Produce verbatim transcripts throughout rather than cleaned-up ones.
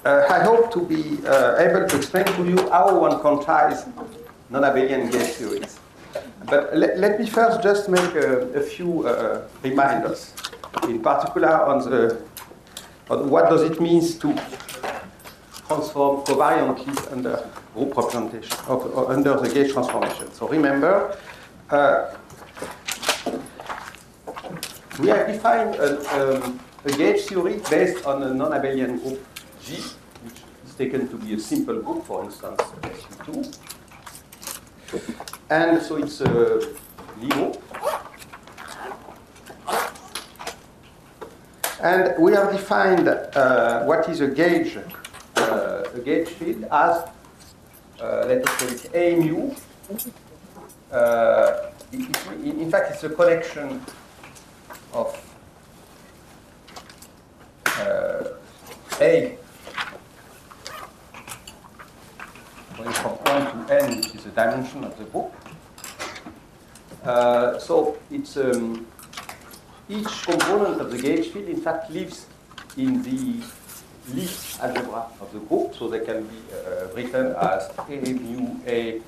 uh, I hope to be uh, able to explain to you how one quantize non-abelian gauge theories. But let, let me first just make a, a few uh, reminders, in particular on, the, on what does it mean to transform covariantly under group representation, of, or under the gauge transformation. So remember, uh, we have defined a, um, a gauge theory based on a non-abelian group G, which is taken to be a simple group, for instance, S U two. And so it's a Lie group. And we have defined uh, what is a gauge, uh, a gauge field as, uh, let us call it A mu. Uh, it, it, in fact, it's a collection of uh, A going from one to n, which is the dimension of the group. Uh, so it's um, each component of the gauge field, in fact, lives in the Lie algebra of the group. So they can be uh, written as A mu A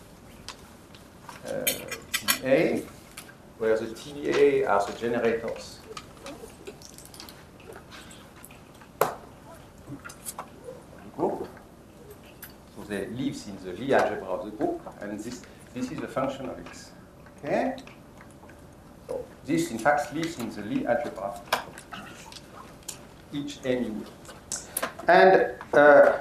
uh, T A, where the T A are the generators of the group. So they live in the Lie algebra of the group, and this, this is a function of x. Okay? So this, in fact, lives in the Lie algebra, each A mu. And uh,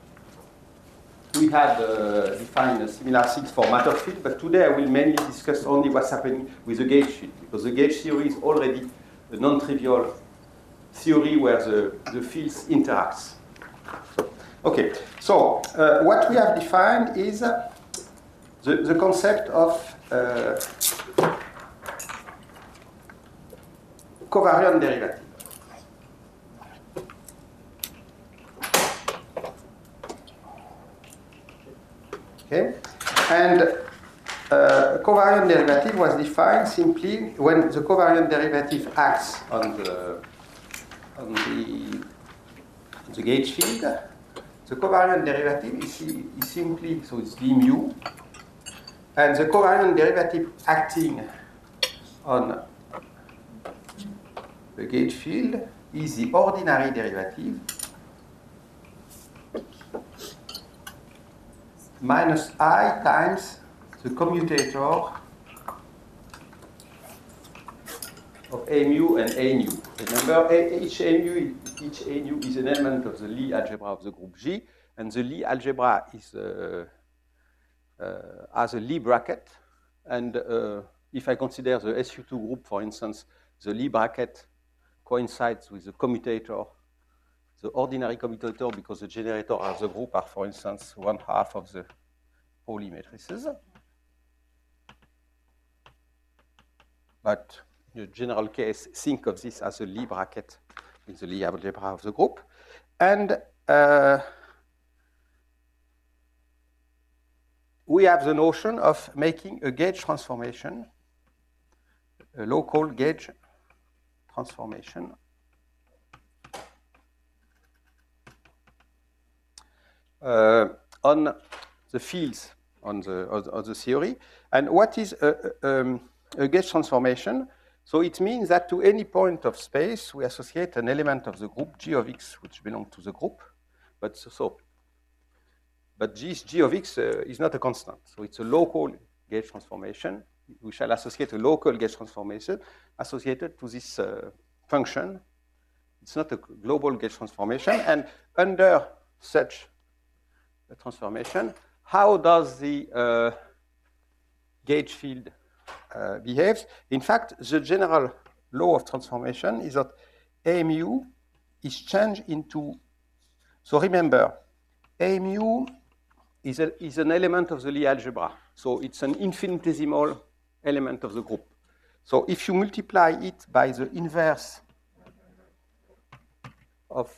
we had uh, defined a similar things for matter field, but today I will mainly discuss only what's happening with the gauge field, because the gauge theory is already a non-trivial theory where the, the fields interacts. Okay, so uh, what we have defined is uh, the, the concept of uh, covariant derivative. Okay, and uh, covariant derivative was defined simply when the covariant derivative acts on the on the, on the gauge field. The covariant derivative is, is simply, so it's d mu, and the covariant derivative acting on the gauge field is the ordinary derivative minus I times the commutator of A mu and A nu. Remember, a, each A mu, each A nu is an element of the Lie algebra of the group G, and the Lie algebra is uh, uh, as a Lie bracket. And uh, if I consider the S U two group, for instance, the Lie bracket coincides with the commutator, the ordinary commutator, because the generator of the group are, for instance, one half of the Pauli matrices. But in the general case, think of this as a Lie bracket in the Lie algebra of the group. And uh, we have the notion of making a gauge transformation, a local gauge transformation uh, on the fields on the, of, of the theory. And what is a, um, a gauge transformation? So it means that to any point of space, we associate an element of the group G of x, which belongs to the group. But so, so but G, G of x uh, is not a constant. So it's a local gauge transformation. We shall associate a local gauge transformation associated to this uh, function. It's not a global gauge transformation. And under such a transformation, how does the uh, gauge field uh, behave? In fact, the general law of transformation is that A mu is changed into, so remember, A mu is, a, is an element of the Lie algebra. So it's an infinitesimal element of the group. So if you multiply it by the inverse of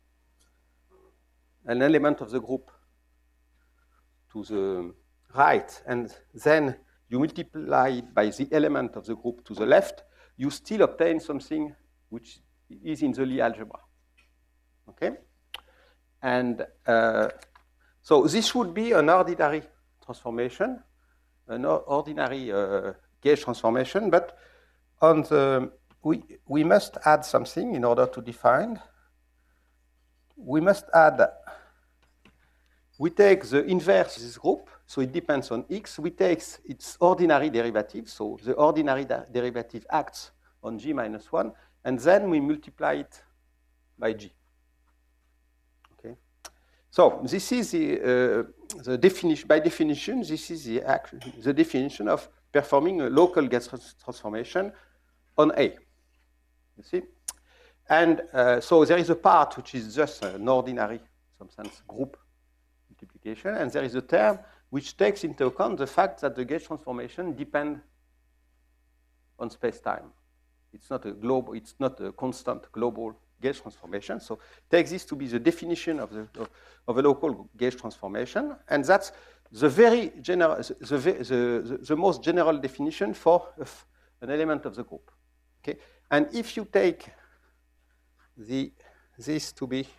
an element of the group to the right, and then you multiply it by the element of the group to the left, you still obtain something which is in the Lie algebra. Okay? And uh, so this would be an ordinary transformation, an ordinary uh, gauge transformation, but on the, we, we must add something in order to define. We must add, we take the inverse of this group, so it depends on x. We take its ordinary derivative, so the ordinary derivative acts on g minus one, and then we multiply it by g. Okay. So this is the, uh, the definition, by definition, this is the, action, the definition of performing a local gauge transformation on A. You see? And uh, so there is a part which is just an ordinary, in some sense, group multiplication, and there is a term which takes into account the fact that the gauge transformation depends on space-time. It's not a global, it's not a constant global gauge transformation. So take this to be the definition of, the, of, of a local gauge transformation, and that's the very general, the, the, the, the most general definition for an element of the group. Okay, and if you take the this to be,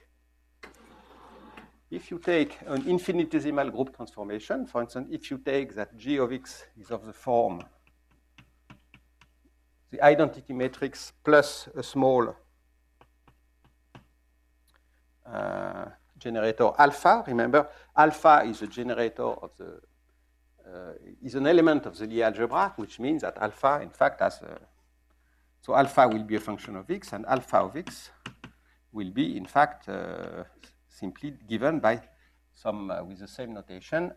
if you take an infinitesimal group transformation, for instance, if you take that G of x is of the form the identity matrix plus a small uh, generator alpha. Remember, alpha is a generator of the, uh, is an element of the Lie algebra, which means that alpha, in fact, has a, so alpha will be a function of x, and alpha of x will be, in fact, uh, simply given by some, uh, with the same notation,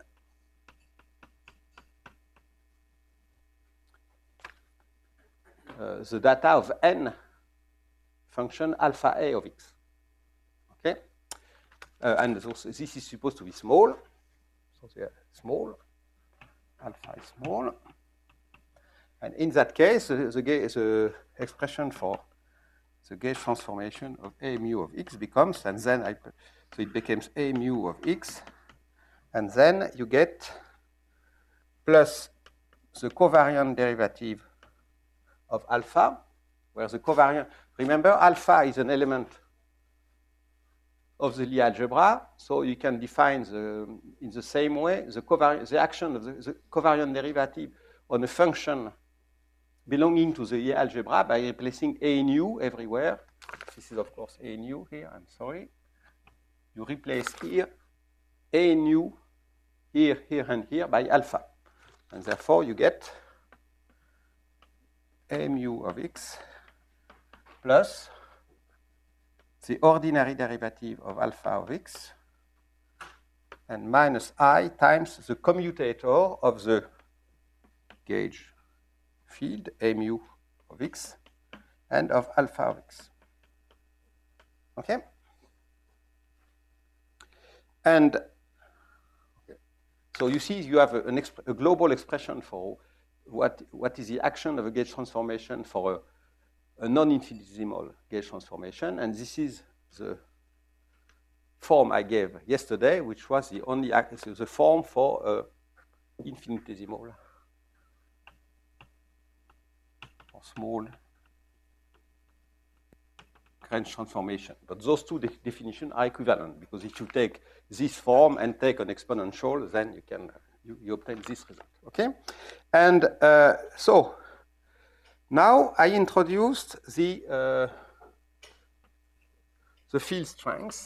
Uh, the data of n function alpha a of x. Okay, uh, and this is supposed to be small. So they are small. Alpha is small. And in that case, the, the, the expression for the gauge transformation of a mu of x becomes, and then I, so it becomes a mu of x, and then you get plus the covariant derivative of alpha, where the covariant, remember, alpha is an element of the Lie algebra, so you can define the, in the same way the, covariant, the action of the, the covariant derivative on a function belonging to the Lie algebra by replacing a nu everywhere. This is, of course, a nu here, I'm sorry. You replace here a nu here, here, and here by alpha. And therefore, you get a mu of x plus the ordinary derivative of alpha of x and minus I times the commutator of the gauge field a mu of x and of alpha of x. Okay? And okay. So you see you have a, an exp a global expression for What, what is the action of a gauge transformation for a, a non-infinitesimal gauge transformation. And this is the form I gave yesterday, which was the only the form for uh, infinitesimal or small range transformation. But those two de definitions are equivalent, because if you take this form and take an exponential, then you can you, you obtain this result. Okay, and uh, so now I introduced the uh, the field strength.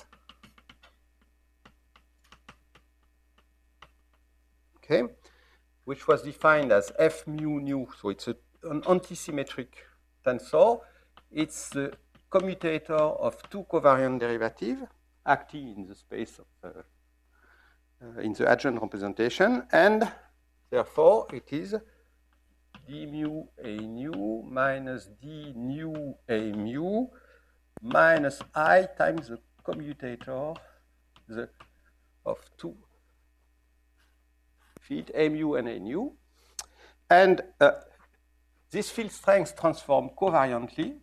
Okay, which was defined as f mu nu. So it's a, an antisymmetric tensor. It's the commutator of two covariant derivatives acting in the space of uh, uh, in the adjoint representation, and therefore it is d mu a nu minus d nu a mu minus I times the commutator the, of two field a mu and a nu, and uh, this field strength transform covariantly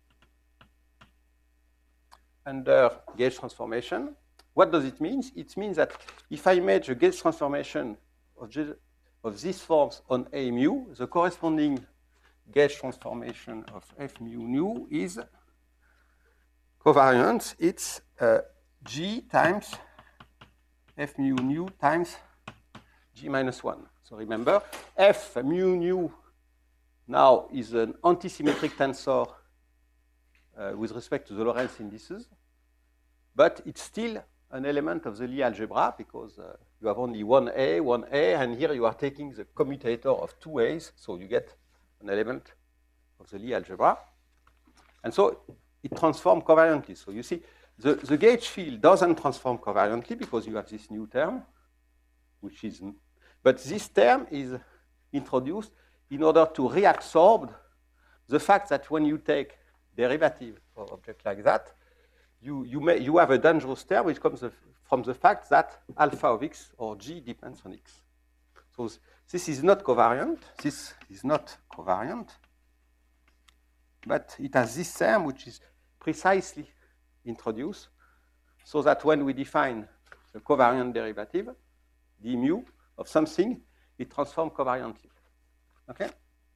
under gauge transformation. What does it mean? It means that if I make a gauge transformation of, of these forms on a mu, the corresponding gauge transformation of f mu nu is covariant. It's uh, G times F mu nu times G minus one. So remember, F mu nu now is an antisymmetric tensor uh, with respect to the Lorentz indices, but it's still an element of the Lie algebra because uh, you have only one A, one A, and here you are taking the commutator of two A's, so you get an element of the Lie algebra. And so it transforms covariantly. So you see, the, the gauge field doesn't transform covariantly because you have this new term, which is, but this term is introduced in order to reabsorb the fact that when you take derivative of object like that, you, you, may, you have a dangerous term which comes from the fact that alpha of x or g depends on x. So this is not covariant. This is not covariant, but it has this term which is precisely introduced so that when we define the covariant derivative, d mu of something, it transforms covariantly. Okay?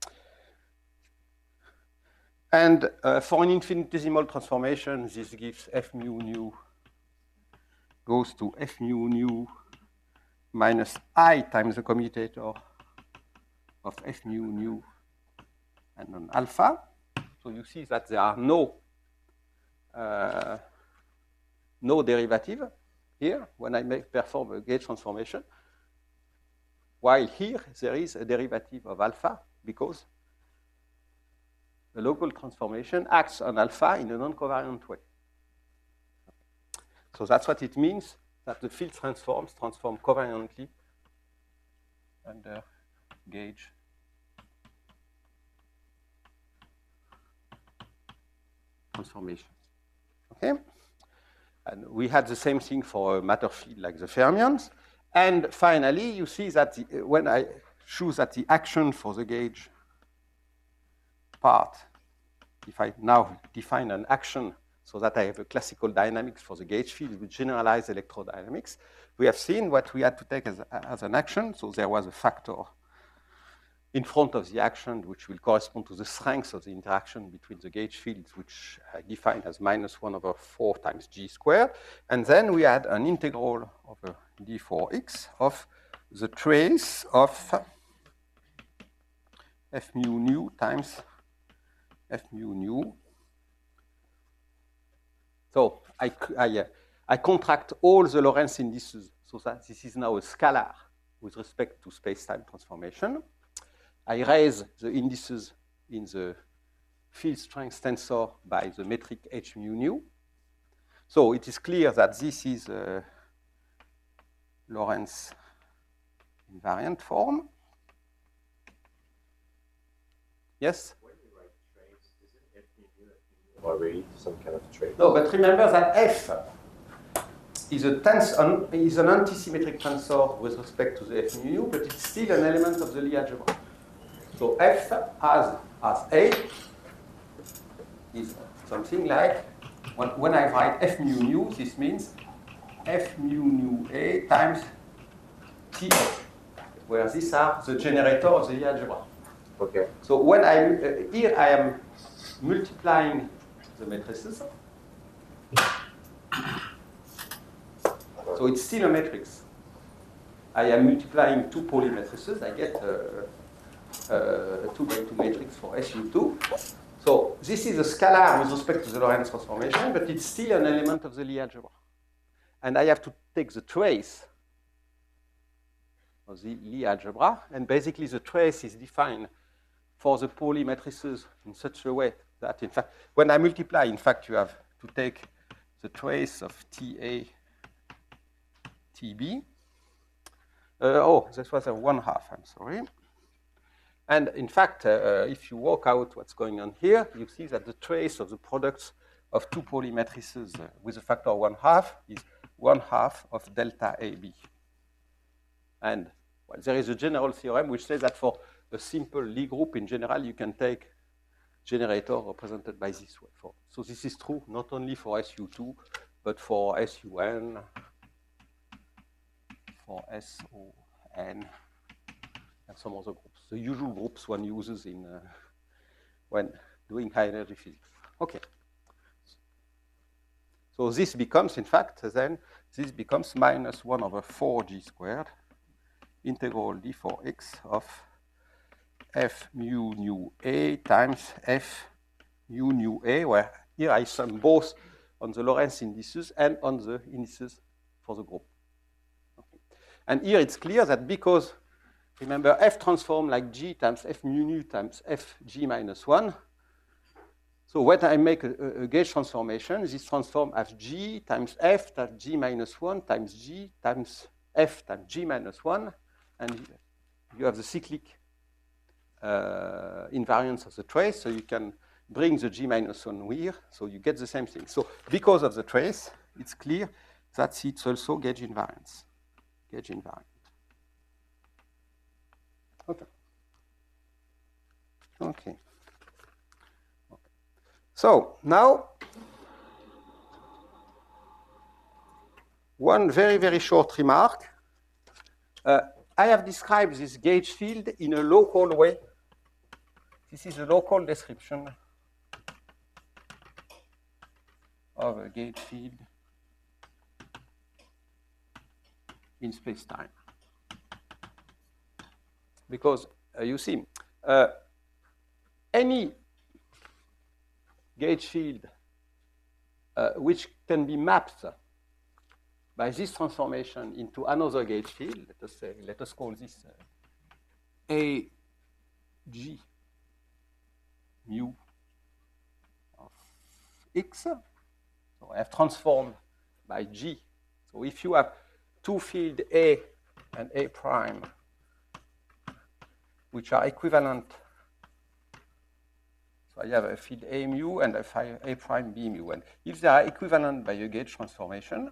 And uh, for an infinitesimal transformation, this gives F mu nu goes to F mu nu minus I times the commutator of F mu nu and an alpha. So you see that there are no uh, no derivative here when I make perform a gauge transformation, while here there is a derivative of alpha because the local transformation acts on alpha in a non-covariant way. So that's what it means that the field transforms transform covariantly under gauge transformation. Okay? And we had the same thing for a matter field like the fermions. And finally, you see that the, when I choose that the action for the gauge part, if I now define an action so that I have a classical dynamics for the gauge field with generalized electrodynamics, we have seen what we had to take as, as an action. So there was a factor in front of the action which will correspond to the strength of the interaction between the gauge fields, which I define as minus one over four times g squared. And then we had an integral over d four x of the trace of F mu nu times F mu nu. So I, I, uh, I contract all the Lorentz indices so that this is now a scalar with respect to space-time transformation. I raise the indices in the field strength tensor by the metric H mu nu. So it is clear that this is a Lorentz invariant form. Yes? Already some kind of trait. No, but remember that F is a tens an, is an antisymmetric tensor with respect to the F mu nu, but it's still an element of the Lie algebra. So F as as A is something like when, when I write F mu nu, this means F mu nu A times T A, where these are the generator of the Lie algebra. Okay. So when I uh, here I am multiplying the matrices. So it's still a matrix. I am multiplying two Pauli matrices. I get uh, uh, a two by two matrix for S U two. So this is a scalar with respect to the Lorentz transformation, but it's still an element of the Lie algebra. And I have to take the trace of the Lie algebra, and basically the trace is defined for the Pauli matrices in such a way that, in fact, when I multiply, in fact, you have to take the trace of T A, T B. Uh, oh, this was a one half, I'm sorry. And in fact, uh, if you work out what's going on here, you see that the trace of the products of two Pauli matrices uh, with a factor one half is one half of delta A B. And well, there is a general theorem which says that for a simple Lie group in general, you can take generator represented by this way. For, so this is true not only for S U two, but for S U N, for S O N, and some other groups. The usual groups one uses in uh, when doing high energy physics. Okay. So this becomes, in fact, then this becomes minus one over four g squared integral d four x of f mu nu a times f mu nu a, where here I sum both on the Lorentz indices and on the indices for the group. Okay. And here it's clear that because, remember, f transform like g times f mu nu times f g minus one. So when I make a, a gauge transformation, this transform as g times f times g minus one times g times f times g minus one, and you have the cyclic uh, invariance of the trace, so you can bring the g minus one here, so you get the same thing. So because of the trace, it's clear that it's also gauge invariance. Gauge invariant. Okay. Okay. So now, one very, very short remark. Uh, I have described this gauge field in a local way. This is a local description of a gauge field in space-time. Because uh, you see, uh, any gauge field uh, which can be mapped by this transformation into another gauge field, let us say, let us call this uh, A G mu of x. So I have transformed by G. So if you have two fields A and A prime, which are equivalent, so I have a field A mu and a, a prime B mu. And if they are equivalent by a gauge transformation,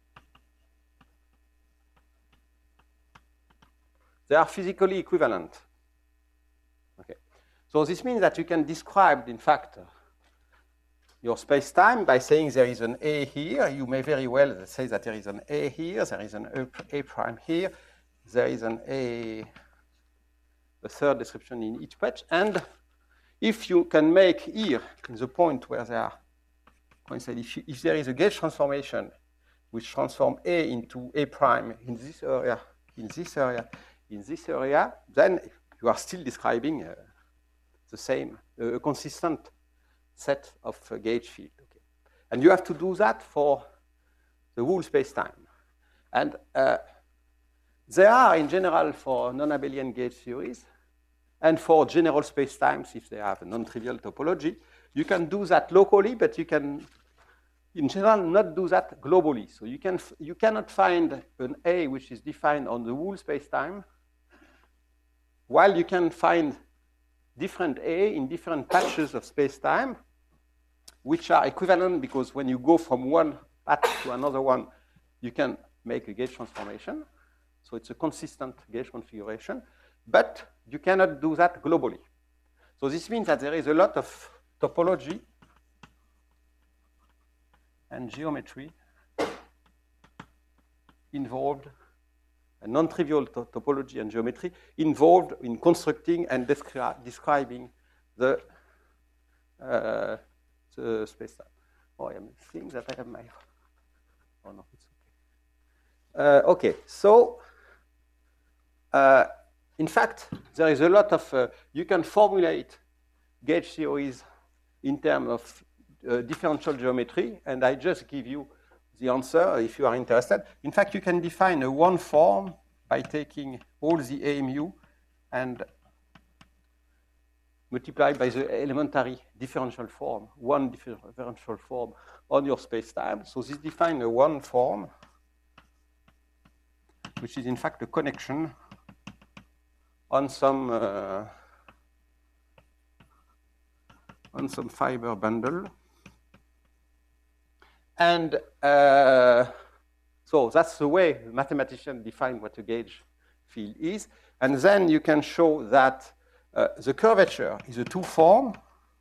they are physically equivalent. Okay. So this means that you can describe, in fact, uh, your space-time by saying there is an A here. You may very well say that there is an A here, there is an A, A prime here, there is an A, a third description in each patch. And if you can make here, in the point where they are coincident, if, you, if there is a gauge transformation which transforms A into A prime in this area, in this area, in this area, then you are still describing uh, the same, uh, a consistent set of uh, gauge field. Okay. And you have to do that for the whole space-time. And uh, there are, in general, for non-abelian gauge theories, and for general spacetimes, if they have a non-trivial topology, you can do that locally, but you can, in general, not do that globally. So you, can f you cannot find an A which is defined on the whole spacetime, while you can find different A in different patches of spacetime, which are equivalent because when you go from one patch to another one, you can make a gauge transformation. So it's a consistent gauge configuration. But you cannot do that globally. So this means that there is a lot of topology and geometry involved, a non-trivial to topology and geometry involved in constructing and descri describing the, uh, the space-time. Oh, I am seeing that I have my... Oh, no, it's okay. Uh, okay, so... Uh, In fact, there is a lot of, uh, you can formulate gauge theories in terms of uh, differential geometry, and I just give you the answer if you are interested. In fact, you can define a one form by taking all the A mu and multiply by the elementary differential form, one differential form on your space-time. So this defines a one form, which is in fact a connection on some uh, on some fiber bundle. And uh, so that's the way mathematicians define what a gauge field is. And then you can show that uh, the curvature is a two form.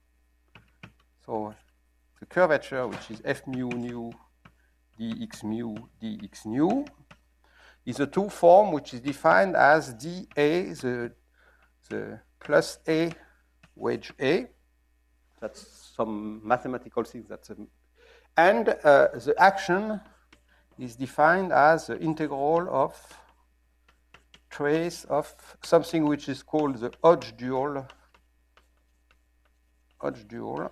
So the curvature, which is f mu nu dx mu dx nu, is a two form which is defined as dA, the, the plus A wedge A. That's some mathematical thing. That's a, And uh, the action is defined as the integral of trace of something which is called the Hodge dual, Hodge dual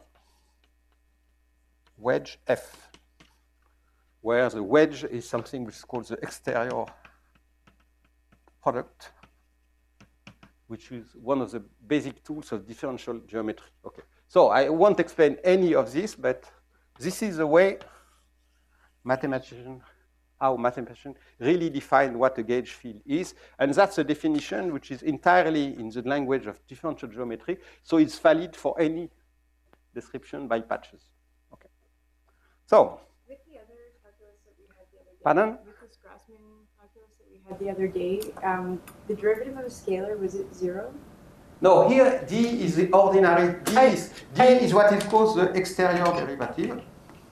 wedge F, where the wedge is something which is called the exterior product, which is one of the basic tools of differential geometry. Okay. So I won't explain any of this, but this is the way mathematicians, how mathematicians really define what a gauge field is. And that's a definition which is entirely in the language of differential geometry. So it's valid for any description by patches. Okay. So. With the other calculus that we had the other day. Pardon? With this Grassmann calculus that we had the other day, um, the derivative of a scalar, was it zero? No, here d is the ordinary. D is, d is what is called the exterior derivative.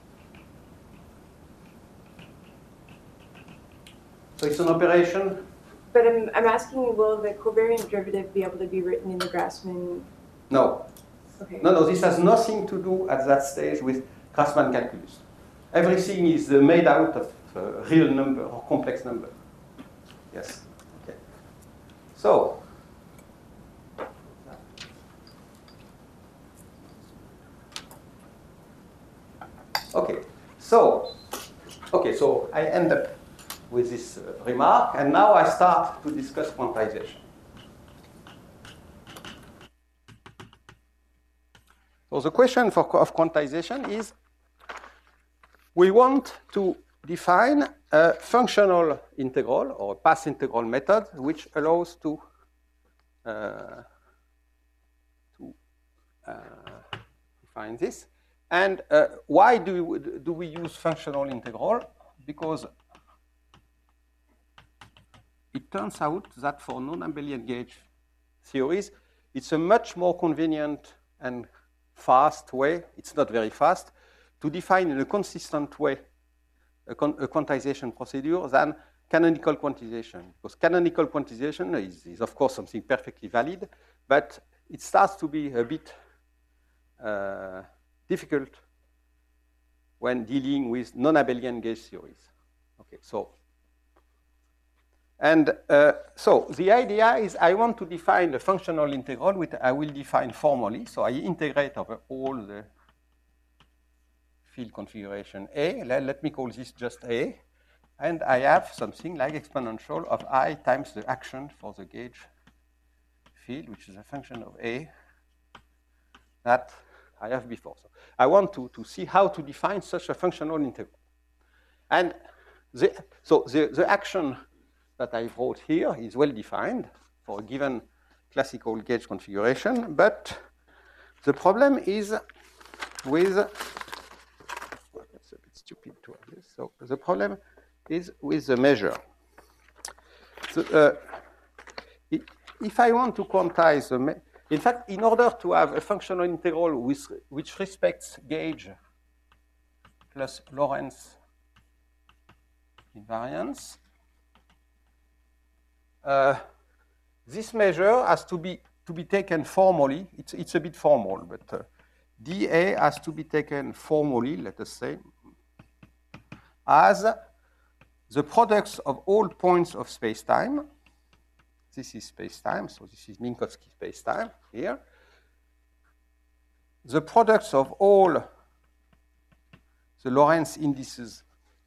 So it's an operation. But I'm, I'm asking, will the covariant derivative be able to be written in the Grassmann? No. Okay. No, no, this has nothing to do at that stage with Grassmann calculus. Everything is uh, made out of uh, real number or complex number. Yes. Okay. So. Okay. So. Okay. So I end up with this uh, remark, and now I start to discuss quantization. So the question for, of quantization is, we want to define a functional integral or a path integral method which allows to, uh, to uh, define this. And uh, why do we, do we use functional integral? Because it turns out that for non-abelian gauge theories, it's a much more convenient and fast way, it's not very fast, to define in a consistent way a, a quantization procedure than canonical quantization. Because canonical quantization is, is, of course, something perfectly valid, but it starts to be a bit uh, difficult when dealing with non-abelian gauge theories. Okay, so. And uh, so the idea is I want to define a functional integral which I will define formally. So I integrate over all the field configuration A. Let, let me call this just A. And I have something like exponential of I times the action for the gauge field, which is a function of A that I have before. So I want to, to see how to define such a functional integral. And the, so the, the action that I wrote here is well defined for a given classical gauge configuration, but the problem is with, well, that's a bit stupid to have this. So the problem is with the measure. So, uh, if I want to quantize the, me in fact, in order to have a functional integral with, which respects gauge plus Lorentz invariance, Uh, this measure has to be to be taken formally. It's it's a bit formal, but uh, dA has to be taken formally. Let us say as the products of all points of space-time. This is space-time, so this is Minkowski space-time here. The products of all the Lorentz indices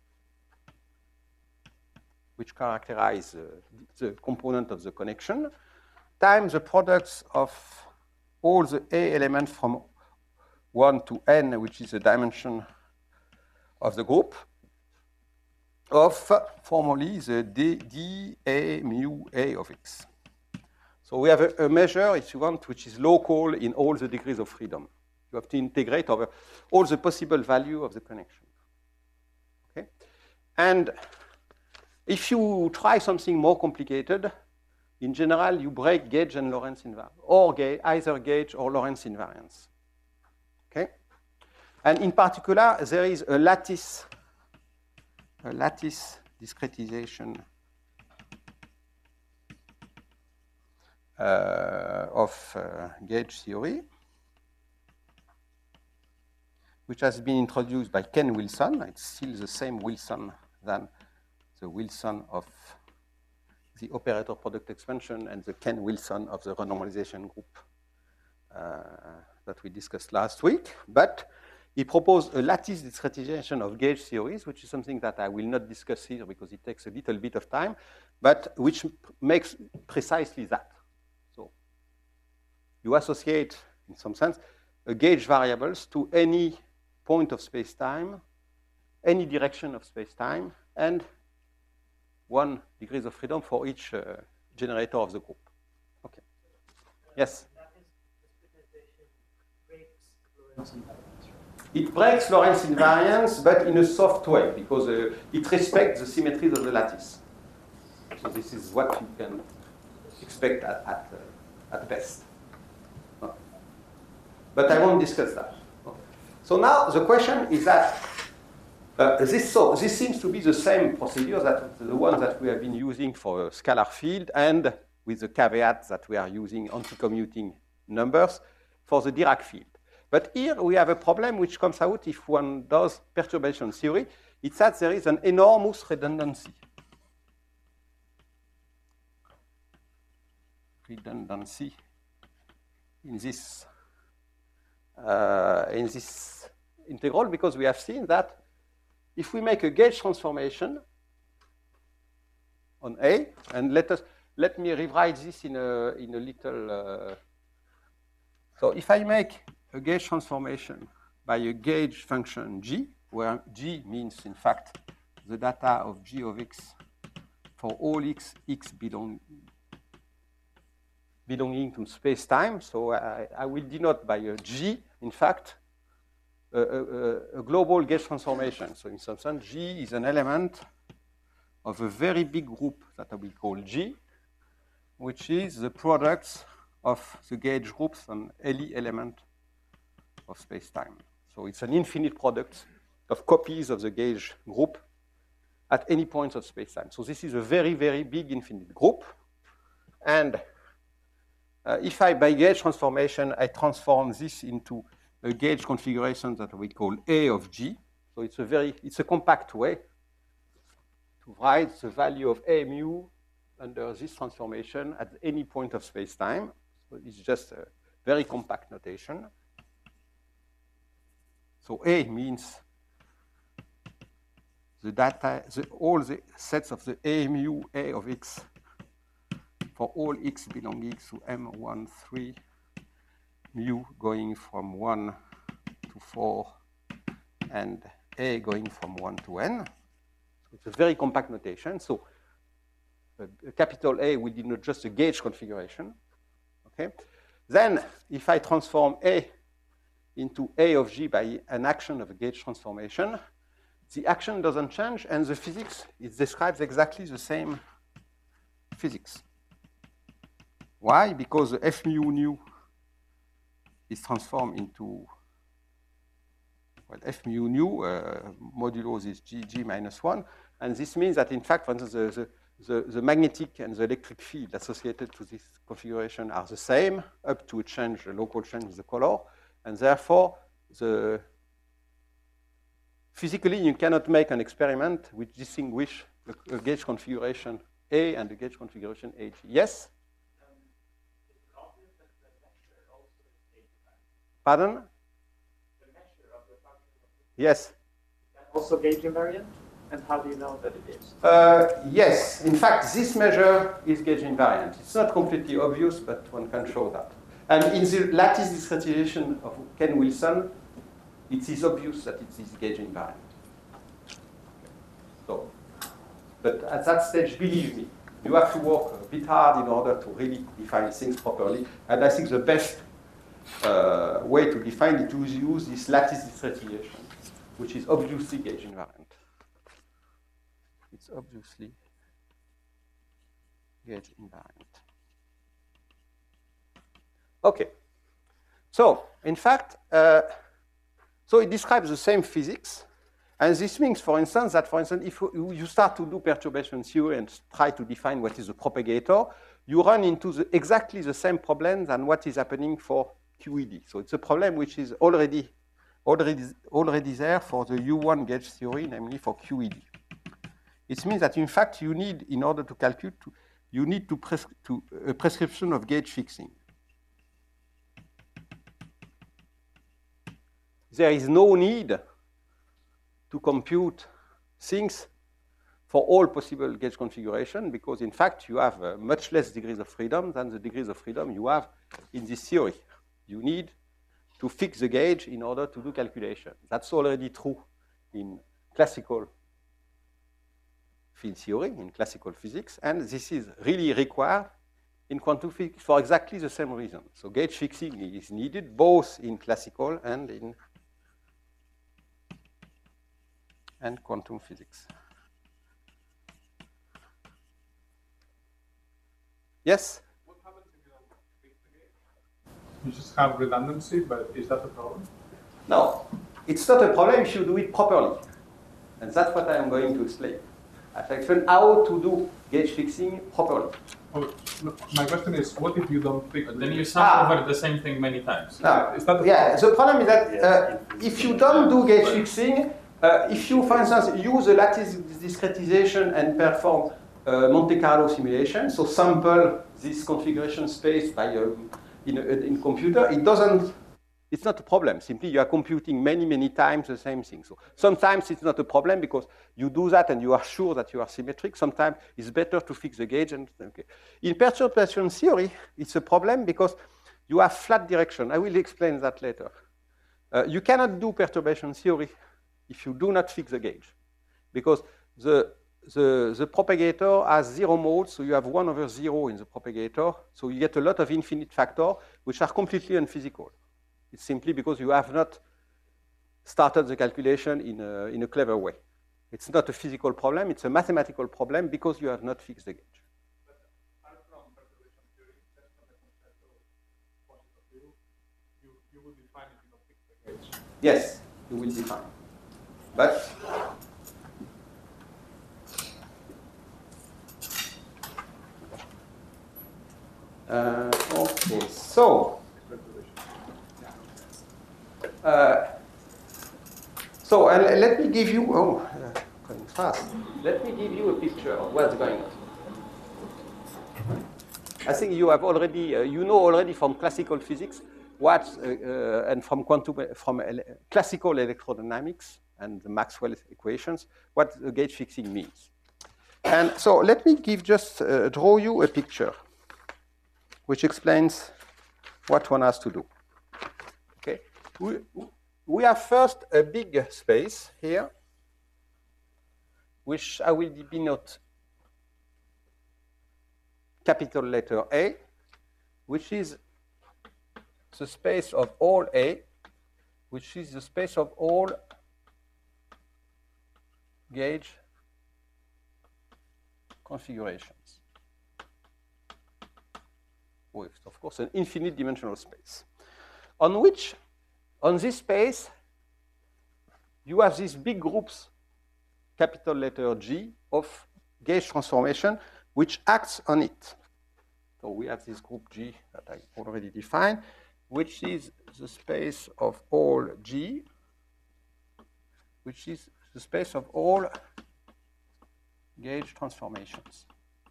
which characterize uh, the component of the connection, times the products of all the A elements from one to n, which is the dimension of the group, of uh, formally the d, d A mu A of x. So we have a, a measure, if you want, which is local in all the degrees of freedom. You have to integrate over all the possible value of the connection. Okay? And if you try something more complicated, in general, you break gauge and Lorentz invariance, or ga either gauge or Lorentz invariance. Okay? And in particular, there is a lattice, a lattice discretization uh, of uh, gauge theory, which has been introduced by Ken Wilson. It's still the same Wilson than the Wilson of the operator product expansion and the Ken Wilson of the renormalization group uh, that we discussed last week. But he proposed a lattice discretization of gauge theories, which is something that I will not discuss here because it takes a little bit of time, but which makes precisely that. So you associate, in some sense, a gauge variables to any point of space-time, any direction of space-time, and one degrees of freedom for each uh, generator of the group. Okay. Yes? It breaks Lorentz invariance, but in a soft way, because uh, it respects the symmetries of the lattice. So this is what you can expect at, at, uh, at best. Okay. But I won't discuss that. Okay. So now the question is that uh, this, so this seems to be the same procedure that the one that we have been using for a scalar field, and with the caveat that we are using anti-commuting numbers for the Dirac field. But here we have a problem which comes out if one does perturbation theory. It's that there is an enormous redundancy. Redundancy in this, uh, in this integral, because we have seen that if we make a gauge transformation on A, and let us let me rewrite this in a in a little. Uh, so if I make a gauge transformation by a gauge function G, where G means, in fact, the data of G of x for all x, x belong, belonging to space-time. So I, I will denote by a G, in fact, a, a, a global gauge transformation. So in some sense, G is an element of a very big group that I will call G, which is the product of the gauge groups on any element of space-time. So it's an infinite product of copies of the gauge group at any point of space-time. So this is a very, very big infinite group. And uh, if I, by gauge transformation, I transform this into a gauge configuration that we call A of G. So it's a very, it's a compact way to write the value of A mu under this transformation at any point of space-time. So it's just a very compact notation. So A means the data, the, all the sets of the A mu A of x for all x belonging to M one, three, mu going from one to four, and A going from one to n. So it's a very compact notation. So a, a capital A will denote just a gauge configuration. Okay. Then if I transform A into A of G by an action of a gauge transformation, the action doesn't change, and the physics, it describes exactly the same physics. Why? Because the F mu nu is transformed into, well, F mu nu, uh, modulo is G, G minus one, and this means that, in fact, for instance, the, the, the, the magnetic and the electric field associated to this configuration are the same, up to a change, a local change with the color. And therefore, the physically, you cannot make an experiment which distinguish a, a gauge configuration A and a gauge configuration A G. Yes? Um, is it obvious that the measure also is gauge invariant? Pardon? The measure of the function of the yes. Is that also gauge invariant? And how do you know that it is? Uh, yes. In fact, this measure is gauge invariant. It's not completely obvious, but one can show that. And in the lattice discretization of Ken Wilson, it is obvious that it is gauge invariant. So, but at that stage, believe me, you have to work a bit hard in order to really define things properly. And I think the best uh, way to define it is to use this lattice discretization, which is obviously gauge invariant. It's obviously gauge invariant. Okay, so in fact, uh, so it describes the same physics, and this means, for instance, that, for instance, if you start to do perturbation theory and try to define what is a propagator, you run into the, exactly the same problem than what is happening for Q E D. So it's a problem which is already already, already there for the U one gauge theory, namely for Q E D. It means that, in fact, you need, in order to calculate, to, you need to, pres to a prescription of gauge fixing. There is no need to compute things for all possible gauge configuration, because, in fact, you have uh, much less degrees of freedom than the degrees of freedom you have in this theory. You need to fix the gauge in order to do calculation. That's already true in classical field theory, in classical physics, and this is really required in quantum physics for exactly the same reason. So gauge fixing is needed both in classical and in and quantum physics. Yes? What happens if you don't fix the gauge? You just have redundancy, but is that a problem? No, it's not a problem if you do it properly. And that's what I am going to explain. I explain how to do gauge fixing properly. Oh, no, my question is, what if you don't fix But the then you gauge? sum Ah. over the same thing many times. No, Is that the yeah, problem? the problem is that uh, if you don't do gauge fixing, uh, if you, for instance, use a lattice discretization and perform uh, Monte Carlo simulation, so sample this configuration space by uh, in a in computer, it doesn't. It's not a problem. Simply, you are computing many, many times the same thing. So sometimes it's not a problem because you do that and you are sure that you are symmetric. Sometimes it's better to fix the gauge. And okay. In perturbation theory, it's a problem because you have flat direction. I will explain that later. Uh, you cannot do perturbation theory if you do not fix the gauge, because the the the propagator has zero modes, so you have one over zero in the propagator. So you get a lot of infinite factors which are completely unphysical. It's simply because you have not started the calculation in a, in a clever way. It's not a physical problem, it's a mathematical problem because you have not fixed the gauge. But apart from perturbation theory, just from the conceptual point of view, you, you will be fine if you don't fix the gauge. Yes, you will be fine. But uh, okay, so Uh, so uh, let me give you, oh, uh, going fast. Let me give you a picture of what's going on. I think you have already, uh, you know already from classical physics what, uh, uh, and from quantum, from ele classical electrodynamics and the Maxwell equations, what the gauge fixing means. And so let me give just uh, draw you a picture which explains what one has to do. Okay. We, we have first a big space here, which I will denote capital letter A, which is the space of all A, which is the space of all gauge configurations, with, of course, an infinite dimensional space, on which on this space, you have these big groups, capital letter G, of gauge transformation, which acts on it. So we have this group G that I already defined, which is the space of all G, which is the space of all gauge transformations.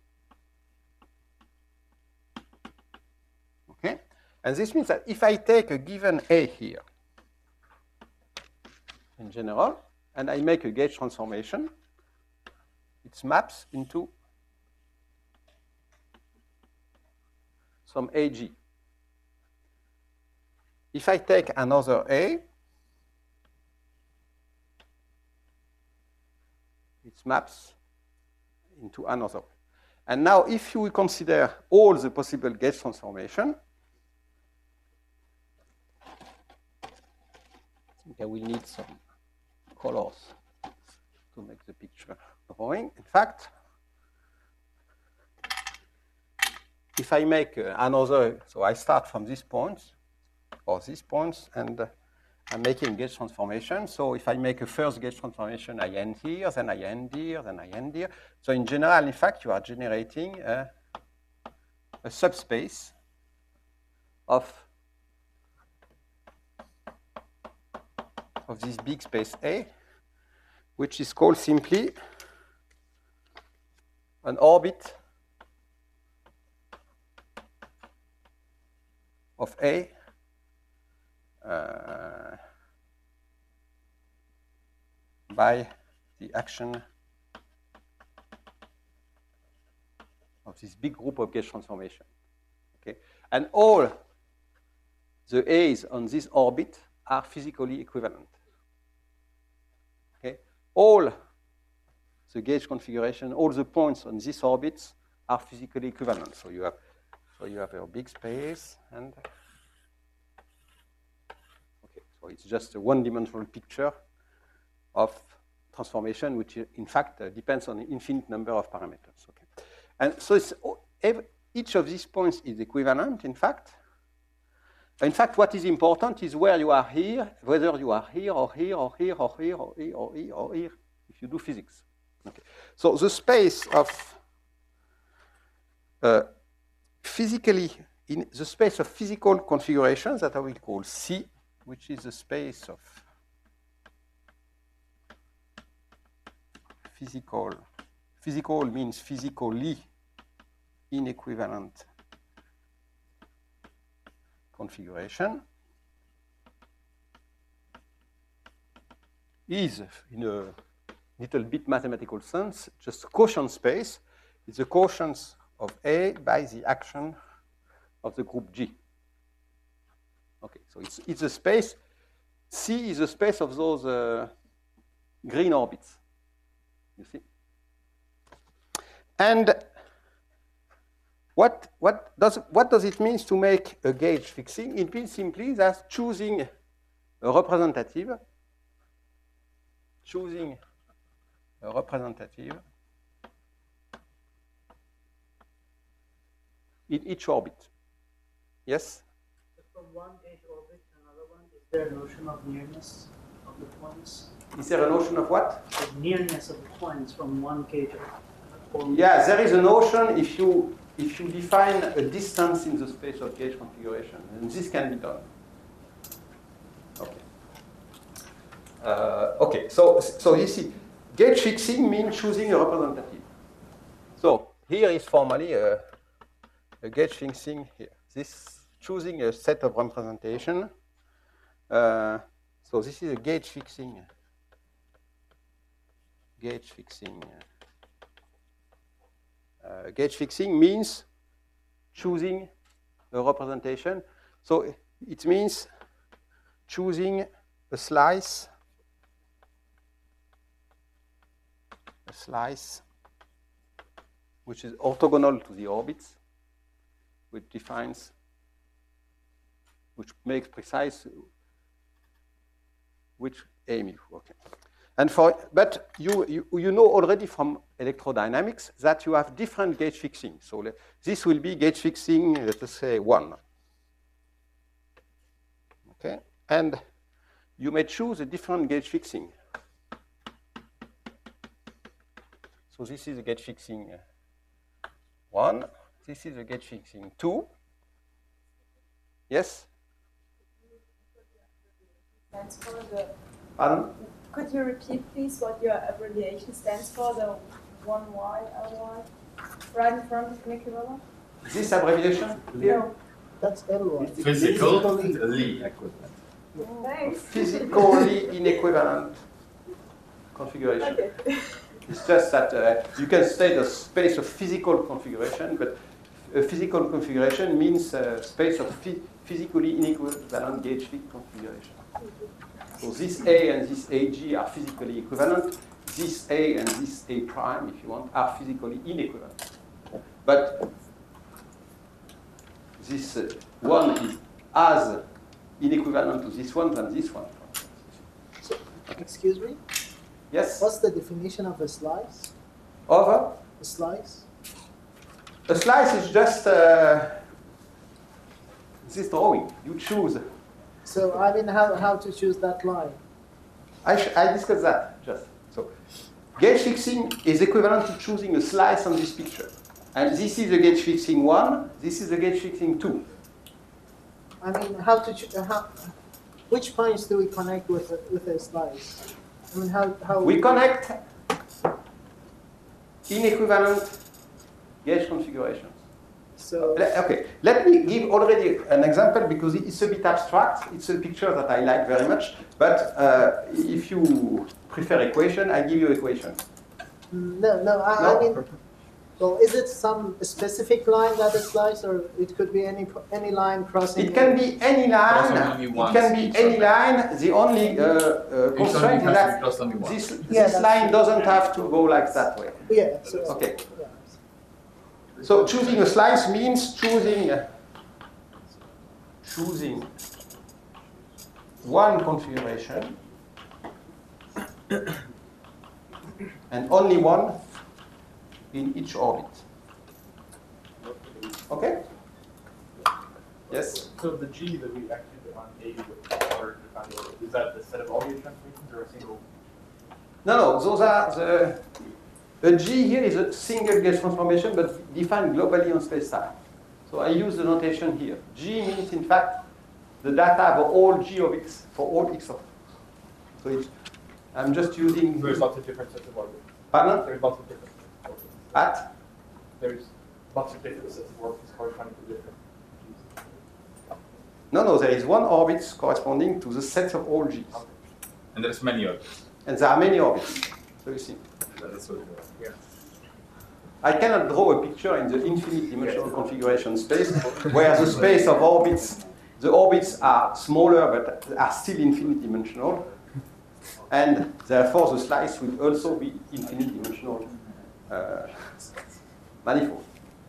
Okay? And this means that if I take a given A here, in general, and I make a gauge transformation, it maps into some A G. If I take another A, it maps into another. And now if you consider all the possible gauge transformation, I think I will need some colors to make the picture drawing. In fact, if I make uh, another, so I start from these points, or these points, and uh, I'm making gauge transformation. So if I make a first gauge transformation, I end here, then I end here, then I end here. So in general, in fact, you are generating a, a subspace of of this big space A, which is called simply an orbit of A uh, by the action of this big group of gauge transformation. Okay? And all the A's on this orbit are physically equivalent. Okay? All the gauge configuration, all the points on these orbits are physically equivalent. So you have, so you have a big space, and okay, so it's just a one-dimensional picture of transformation, which in fact uh, depends on an infinite number of parameters. Okay, and so it's, every, each of these points is equivalent. In fact, in fact, what is important is where you are here, whether you are here or here or here or here or here or here or here. If you do physics. Okay. So the space of uh, physically in the space of physical configurations that I will call C, which is the space of physical. Physical means physically inequivalent configuration, is in a little bit mathematical sense just quotient space. It's the quotient of A by the action of the group G. Okay, so it's, it's a space. C is the space of those uh, green orbits. You see? And what, what, does, what does it mean to make a gauge fixing? It means simply that choosing a representative, choosing a representative in each orbit. Yes? From one gauge orbit to another one, is there a notion of nearness of the points? Is there a notion of what? The nearness of the points from one gauge orbit. Yeah, there is a notion if you if you define a distance in the space of gauge configuration, and this can be done. Okay. Uh, okay. So so you see, gauge fixing means choosing a representative. So here is formally a, a gauge fixing here. This choosing a set of representation. Uh, so this is a gauge fixing. Gauge fixing. Uh, gauge fixing means choosing a representation. So it means choosing a slice, a slice which is orthogonal to the orbits, which defines, which makes precise which A mu. Okay. And for, but you, you, you know already from electrodynamics that you have different gauge fixing. So let, this will be gauge fixing, let us say, one. Okay? And you may choose a different gauge fixing. So this is a gauge fixing one. This is a gauge fixing two. Yes? Stands for the. Pardon? Could you repeat, please, what your abbreviation stands for? The one Y L Y, right in front of inequivalent. This abbreviation? No. That's L Y. Physically. Thanks. Physically inequivalent configuration. Okay. It's just that uh, you can state a space of physical configuration, but a physical configuration means a space of physically inequivalent gauge fit configuration. So this A and this A G are physically equivalent. This A and this A prime, if you want, are physically inequivalent. But this uh, one is as inequivalent to this one than this one. So, excuse me? Yes? What's the definition of a slice? Over? A slice? A slice is just uh, this drawing. You choose. So, I mean, how, how to choose that line? I, I discussed that just. So, gauge fixing is equivalent to choosing a slice on this picture. And this is a gauge fixing one, this is a gauge fixing two. I mean, how to choose, how, which points do we connect with a, with a slice? I mean, how how We connect inequivalent gauge configurations. So Okay, let me give already an example because it's a bit abstract. It's a picture that I like very much. But uh, if you prefer equation, I give you equation. no, no, I, No? I mean, well, is it some specific line that is sliced, or it could be any any line crossing? It can be any line. Crossing only It once can be each any of them. line. The only uh, uh, Each constraint only is has to be that crossed only once. this, Yeah, this that's line true. doesn't have to go like that way. Yeah. So, Okay. yeah. So choosing a slice means choosing uh, choosing one configuration and only one in each orbit. Okay? Yes? So the G that we actually define A with order to define the order, is that the set of all gauge transformations or a single? No, no, those are the. A G here is a single gauge transformation, but defined globally on space-time. So I use the notation here. G means, in fact, the data for all G of x, for all x of. So it's, I'm just using. There's lots of different sets of orbits. Pardon? There's lots of different orbits. At? There's lots of different sets of orbits corresponding to different Gs. No, no, there is one orbit corresponding to the set of all Gs. And there's many others. And there are many orbits. So you see. That's what it is. Yeah. I cannot draw a picture in the infinite dimensional configuration space where the space of orbits, the orbits are smaller but are still infinite dimensional. And therefore the slice will also be infinite dimensional uh, manifold.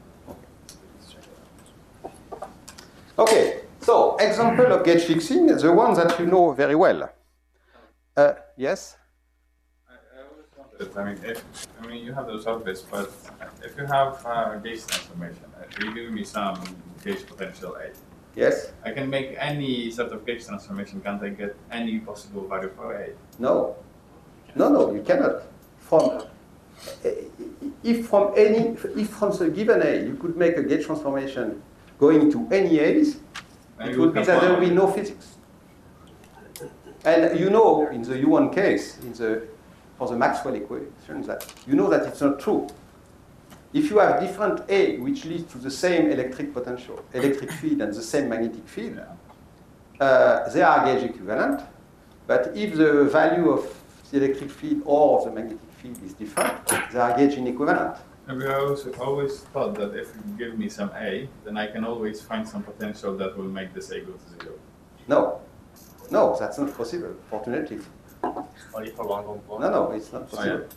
Okay, so example of gauge fixing, the one that you know very well. Uh, yes? I, I always wondered, I mean, if, I mean, you have those orbits, but if you have uh, gauge transformation, if you give me some gauge potential A, Yes? I can make any sort of gauge transformation. Can't I get any possible value for A? No. No, no, you cannot. From if from any if from the given A you could make a gauge transformation going to any A's, And it you would be have that there one. will be no physics. And you know in the U one case, in the for the Maxwell equation, that you know that it's not true. If you have different A which leads to the same electric potential, electric field and the same magnetic field, uh, they are gauge equivalent. But if the value of the electric field or of the magnetic field is different, they are gauge inequivalent. And I also always thought that if you give me some A, then I can always find some potential that will make this A go to zero. No, no, that's not possible, fortunately. Only for one component. No, no, it's not possible. Oh, yeah?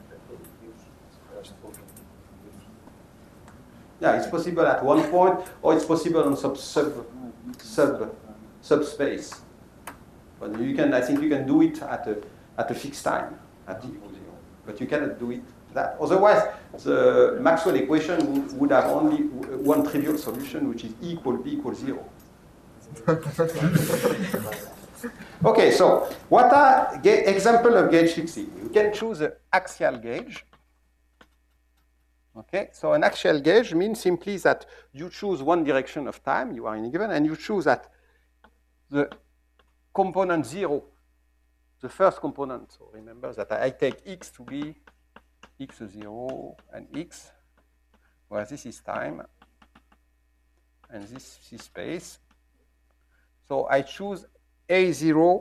Yeah, it's possible at one point, or it's possible on sub sub sub subspace. But you can, I think, you can do it at a at a fixed time at t equals zero. But you cannot do it that. Otherwise, the Maxwell equation would have only one trivial solution, which is E equal B equals zero. Okay, so what are ga- example of gauge fixing? You can choose an axial gauge. Okay, so an axial gauge means simply that you choose one direction of time, you are in a given, and you choose that the component zero, the first component, so remember that I take x to be x zero and x, where this is time, and this is space. So I choose a zero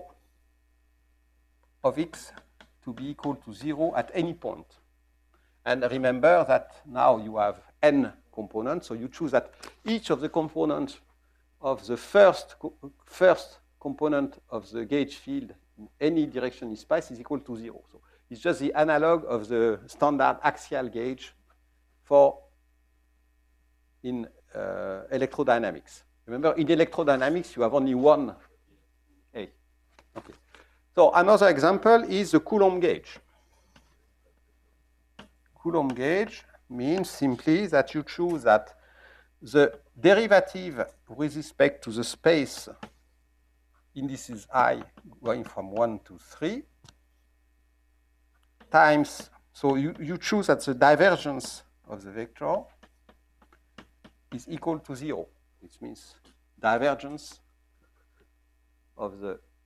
of x to be equal to zero at any point. And remember that now you have n components, so you choose that each of the components of the first, co first component of the gauge field in any direction in space is equal to zero. So it's just the analog of the standard axial gauge for in uh, electrodynamics. Remember, in electrodynamics, you have only one A. Okay. So another example is the Coulomb gauge. Coulomb gauge means simply that you choose that the derivative with respect to the space indices I going from one to three times, so you, you choose that the divergence of the vector is equal to zero, which means divergence of the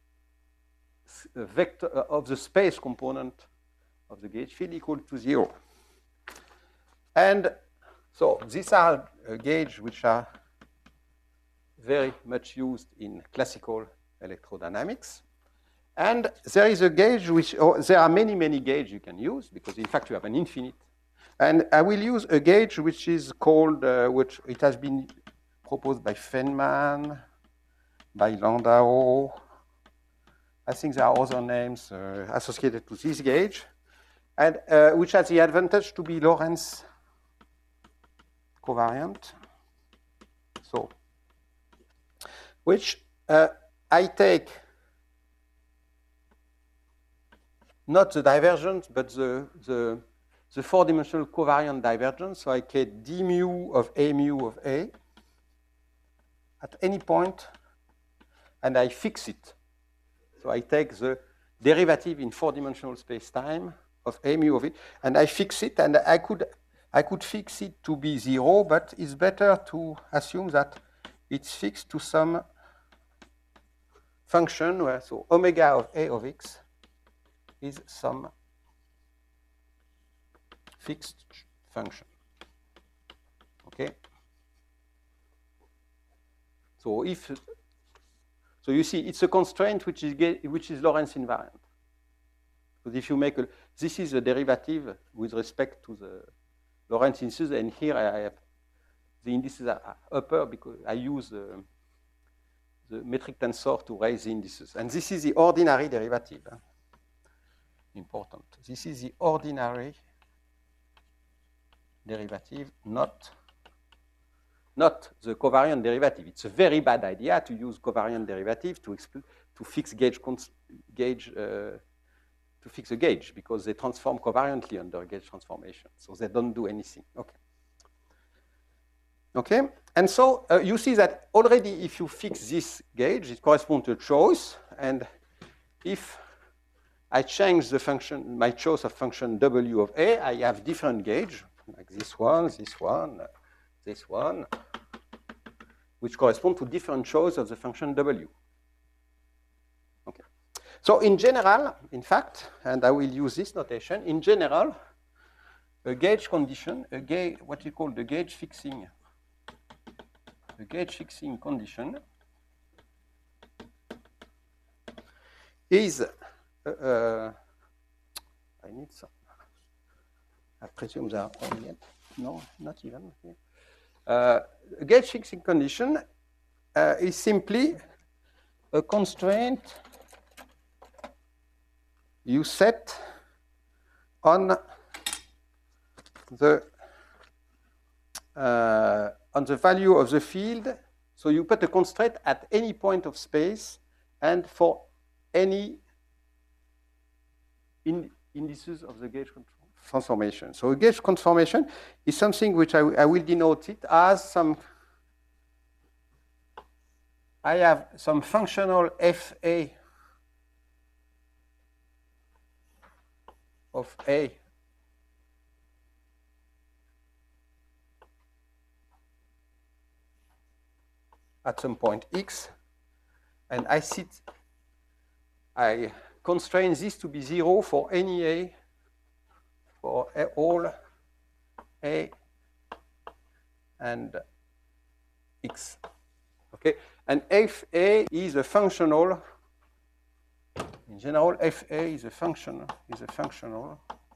vector uh, of the space component of the gauge field equal to zero. And so these are uh, gauges which are very much used in classical electrodynamics. And there is a gauge which, or there are many, many gauges you can use, because in fact you have an infinite. And I will use a gauge which is called, uh, which it has been proposed by Feynman, by Landau. I think there are other names uh, associated to this gauge, and uh, which has the advantage to be Lorentz covariant. So, which uh, I take not the divergence, but the, the, the four-dimensional covariant divergence. So I get d mu of a mu of a at any point, and I fix it. So I take the derivative in four-dimensional space-time of a mu of it, and I fix it, and I could, I could fix it to be zero, but it's better to assume that it's fixed to some function where, so omega of a of x is some fixed function. Okay? So if, so you see, it's a constraint which is, which is Lorentz invariant. Because if you make a, this is a derivative with respect to the Lorentz indices, and here I have, the indices are upper because I use uh, the metric tensor to raise the indices. And this is the ordinary derivative. Huh? Important. This is the ordinary derivative, not, not the covariant derivative. It's a very bad idea to use covariant derivative to, to fix gauge, gauge uh, to fix a gauge, because they transform covariantly under gauge transformation. So they don't do anything. Okay. Okay. And so uh, you see that already if you fix this gauge, it corresponds to a choice. And if I change the function, my choice of function W of A, I have different gauge, like this one, this one, this one, which correspond to different choice of the function W. Okay. So in general, in fact, and I will use this notation, in general, a gauge condition, a gauge, what you call the gauge fixing, a gauge fixing condition is, uh, uh, I need some, I presume they are on yet. No, not even. Okay. Uh, a gauge fixing condition uh, is simply a constraint you set on the uh, on the value of the field. So you put a constraint at any point of space and for any in indices of the gauge transformation. So a gauge transformation is something which I, I will denote it as some, I have some functional F A of A at some point X, and I sit, I constrain this to be zero for any A, for all A and X. Okay, and F A is a functional. In general, F A is a function. Is a functional.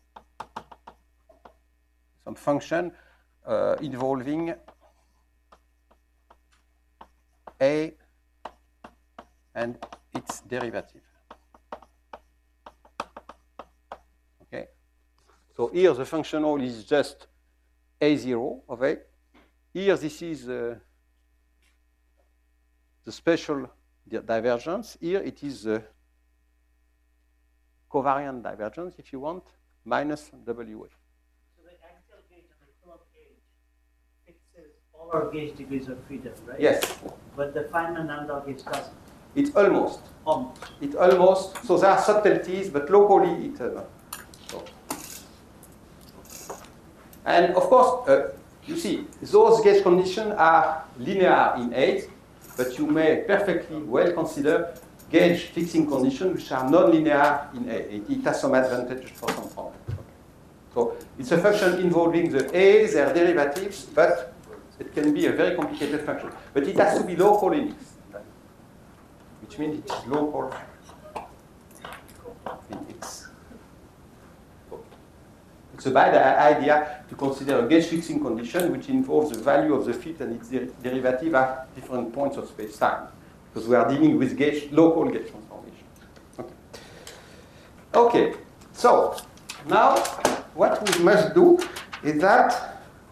Some function uh, involving A and its derivative. Okay. So here the functional is just A zero of A. Here this is uh, the special divergence. Here it is the covariant divergence, if you want, minus W A. So the axial gauge and the Coulomb gauge fixes all our gauge degrees of freedom, right? Yes. But the Feynman-Landau gauge doesn't. It's almost. Almost. It almost. So there are subtleties, but locally it. Uh, so. And of course, uh, you see, those gauge conditions are linear in age, but you may perfectly well consider gauge fixing conditions which are non-linear in A. It, it has some advantages for some problems. Okay. So it's a function involving the A, their derivatives, but it can be a very complicated function. But it has to be local in X, which means it is local in X. So it's a bad idea to consider a gauge fixing condition which involves the value of the field and its der derivative at different points of space-time, because we are dealing with gauge, local gauge transformation. Okay. Okay, so now what we must do is that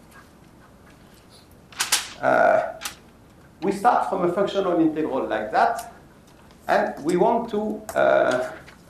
uh, we start from a functional integral like that, and we want to, uh,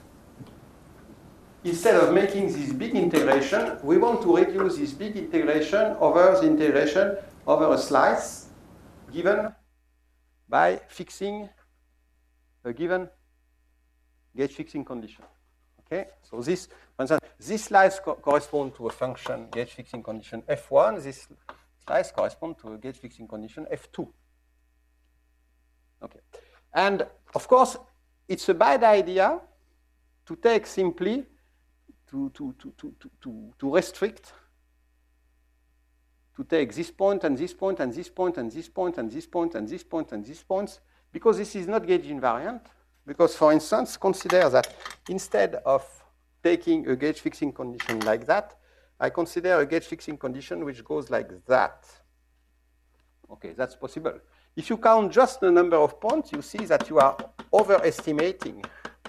instead of making this big integration, we want to reduce this big integration over the integration over a slice given by fixing a given gauge fixing condition. Okay, so this, for instance, this slice co corresponds to a function gauge fixing condition F one. This slice corresponds to a gauge fixing condition F two. Okay, and of course, it's a bad idea to take simply to to to to to to restrict. To take this point and this point and this point and this point and this point and this point and this points, because this is not gauge invariant. Because, for instance, consider that instead of taking a gauge fixing condition like that, I consider a gauge fixing condition which goes like that. Okay, that's possible. If you count just the number of points, you see that you are overestimating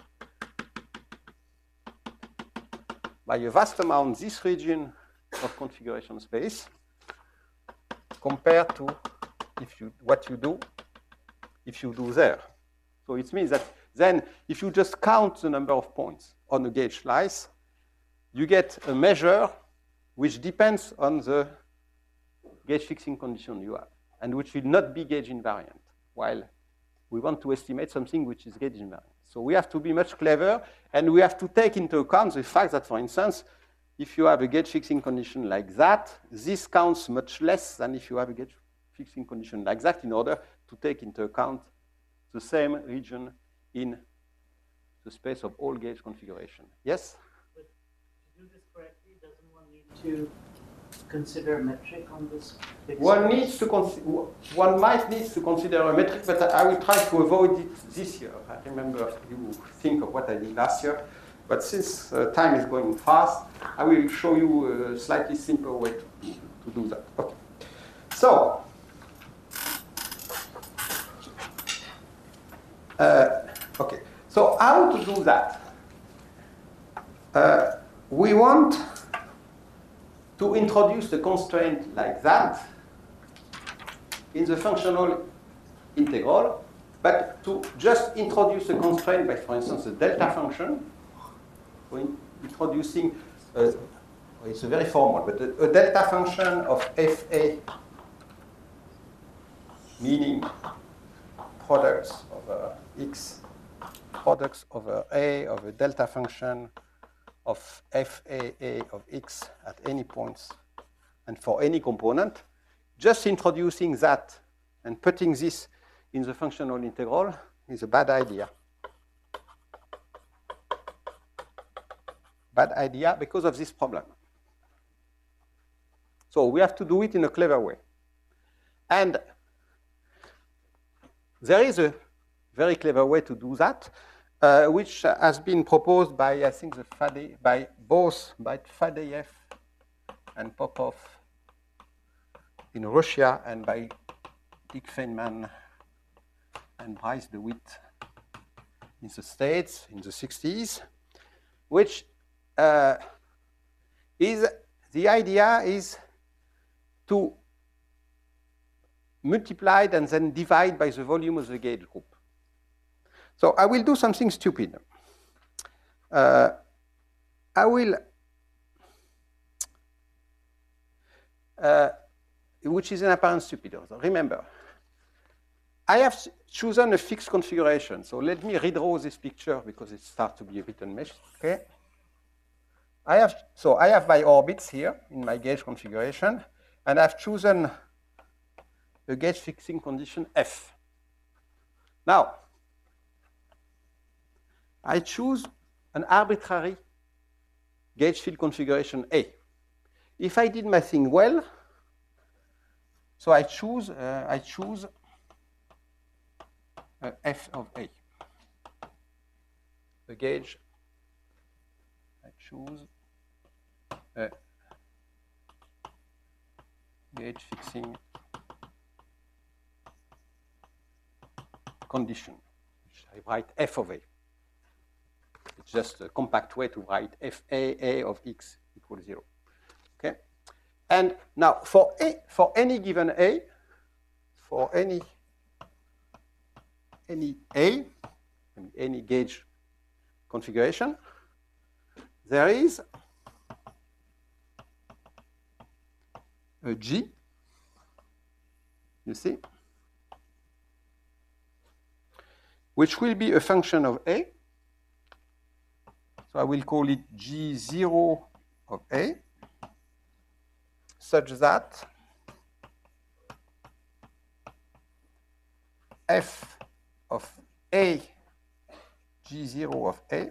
by a vast amount this region of configuration space compared to if you, what you do if you do there. So it means that then if you just count the number of points on a gauge slice, you get a measure which depends on the gauge fixing condition you have, and which will not be gauge invariant, while we want to estimate something which is gauge invariant. So we have to be much clever, and we have to take into account the fact that, for instance, if you have a gauge fixing condition like that, this counts much less than if you have a gauge fixing condition like that, in order to take into account the same region in the space of all gauge configuration. Yes? But to do this correctly, doesn't one need to consider a metric on this? One needs to one might need to consider a metric, but I will try to avoid it this year. I remember you think of what I did last year, but since uh, time is going fast, I will show you a slightly simpler way to, to do that. Okay. So, uh, okay. So how to do that? Uh, we want to introduce the constraint like that in the functional integral, but to just introduce a constraint by, for instance, a delta function, in introducing, a, it's a very formal, but a, a delta function of F A, meaning products over X, products over A of a delta function of F A A of X at any points and for any component. Just introducing that and putting this in the functional integral is a bad idea. Bad idea because of this problem. So we have to do it in a clever way. And there is a very clever way to do that, uh, which has been proposed by, I think, the Fade, by both by Fadeev and Popov in Russia, and by Dick Feynman and Bryce DeWitt in the States in the sixties, which uh, is, the idea is to multiply and then divide by the volume of the gauge group. So I will do something stupid. Uh, I will, uh, which is an apparent stupid. Remember, I have chosen a fixed configuration. So let me redraw this picture because it starts to be a bit unmeshed. Okay. I have, so I have my orbits here in my gauge configuration, and I've chosen a gauge fixing condition F. Now, I choose an arbitrary gauge field configuration A. If I did my thing well, so I choose uh, I choose uh, F of A. The gauge I choose a gauge fixing condition. I write F of A. It's just a compact way to write F A A of X equals zero. Okay? And now for A, for any given A, for any any A, any gauge configuration, there is a G, you see, which will be a function of A. So I will call it G zero of A, such that F of A G zero of A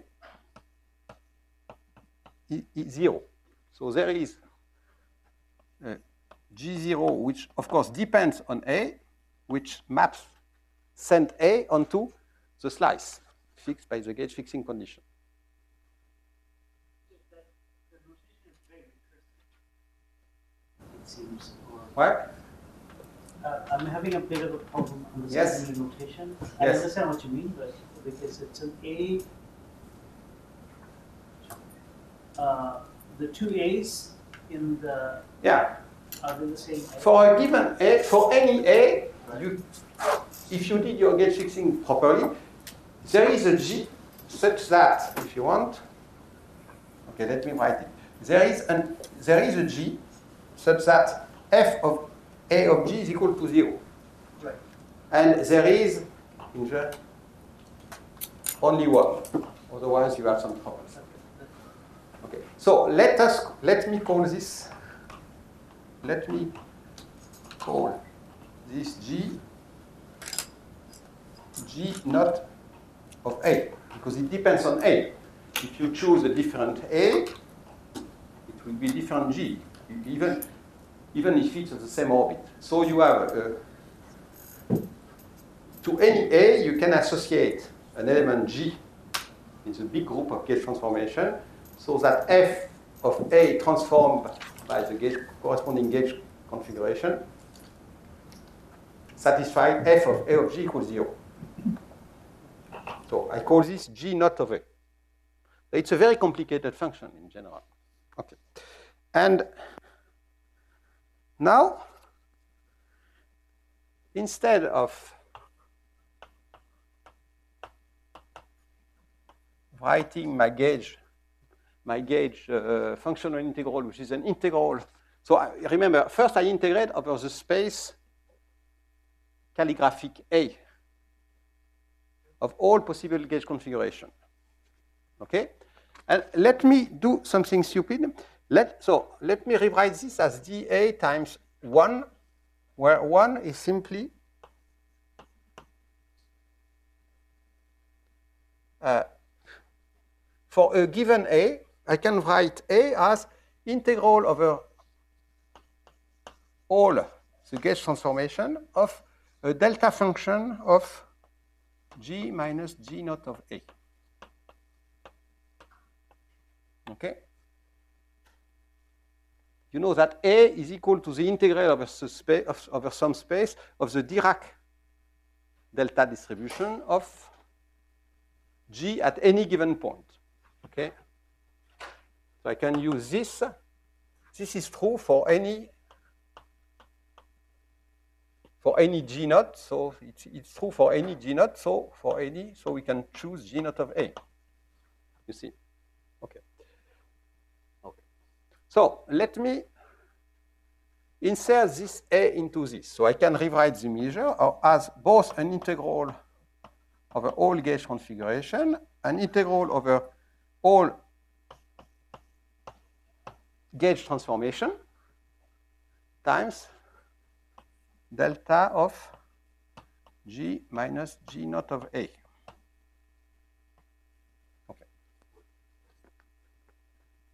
is zero. So there is a G zero, which of course depends on A, which maps send A onto the slice fixed by the gauge fixing condition. It seems. Or, What? uh, I'm having a bit of a problem Yes. understanding the notation. I Yes. understand what you mean, but because it's an A, uh, the two A's in the, Yeah. are they the same A? For a given A, for any A, you, if you did your gauge fixing properly, there is a G such that, if you want, okay, let me write it. There is an there is a G such that F of A of G is equal to zero. Right. And there is in the only one. Otherwise you have some problems. Okay. So let us let me call this let me call this G G not of A, because it depends on A. If you choose a different A, it will be different G, even, even if it's the same orbit. So you have, uh, to any A, you can associate an element G in the big group of gauge transformation, so that F of A transformed by the gauge, corresponding gauge configuration satisfy F of A of G equals zero. So I call this G not of A. It's a very complicated function in general. Okay. And now, instead of writing my gauge, my gauge uh, functional integral, which is an integral. So I, remember, first I integrate over the space calligraphic A of all possible gauge configuration. Okay? And let me do something stupid. Let, so let me rewrite this as dA times one, where one is simply uh, for a given A, I can write A as integral over all the gauge transformation of a delta function of G minus G naught of A. Okay? You know that A is equal to the integral over, the space, of, over some space of the Dirac delta distribution of G at any given point. Okay? So I can use this. This is true for any for any G naught. So it's, it's true for any G naught. So for any, so we can choose G naught of A. You see? Okay. Okay. So let me insert this A into this. So I can rewrite the measure as both an integral over all gauge configuration, an integral over all gauge transformation times delta of G minus G naught of A.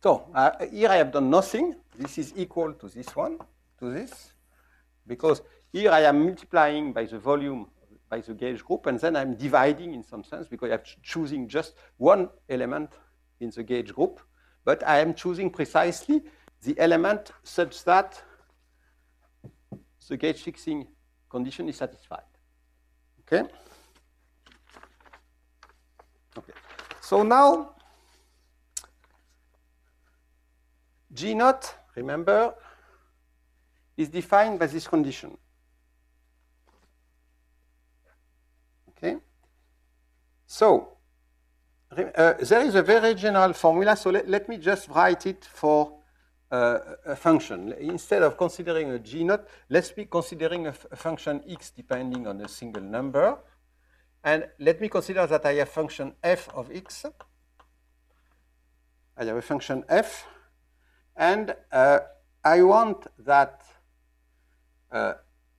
So uh, here I have done nothing. This is equal to this one, to this, because here I am multiplying by the volume, by the gauge group, and then I'm dividing in some sense because I'm choosing just one element in the gauge group, but I am choosing precisely the element such that the gauge fixing condition is satisfied. Okay? Okay. So now, G naught, remember, is defined by this condition. Okay? So, uh, there is a very general formula, so let, let me just write it for uh, a function. Instead of considering a G naught, let's be considering a, a function x depending on a single number. And let me consider that I have function f of x. I have a function f. And uh, I want that uh,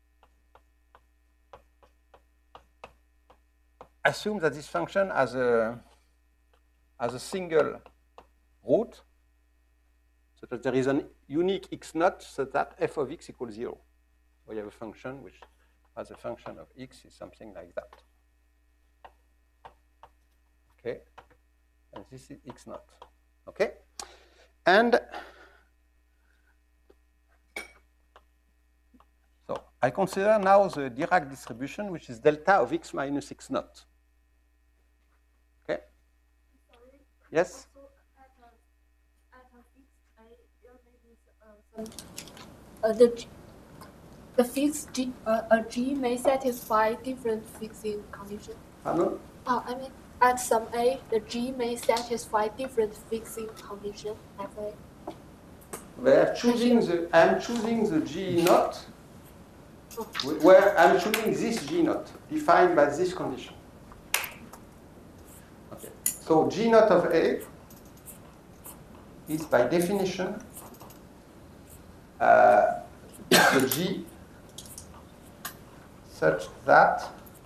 assume that this function has a, has a single root, so that there is a unique x naught, so that f of x equals zero. So you have a function which has a function of x is something like that. Okay, and this is x naught. Okay, and so I consider now the Dirac distribution, which is delta of x minus x naught. Okay. Sorry. Yes. So at a, at a fixed A, you're making uh, some. Uh, the G, the fixed G, uh, a G may satisfy different fixing conditions. Pardon? Oh, I mean, at some A, the G may satisfy different fixing conditions. F A. We are choosing the. I'm choosing the G naught. Where I'm choosing this G naught, defined by this condition. Okay. So G naught of A is by definition uh, the G such that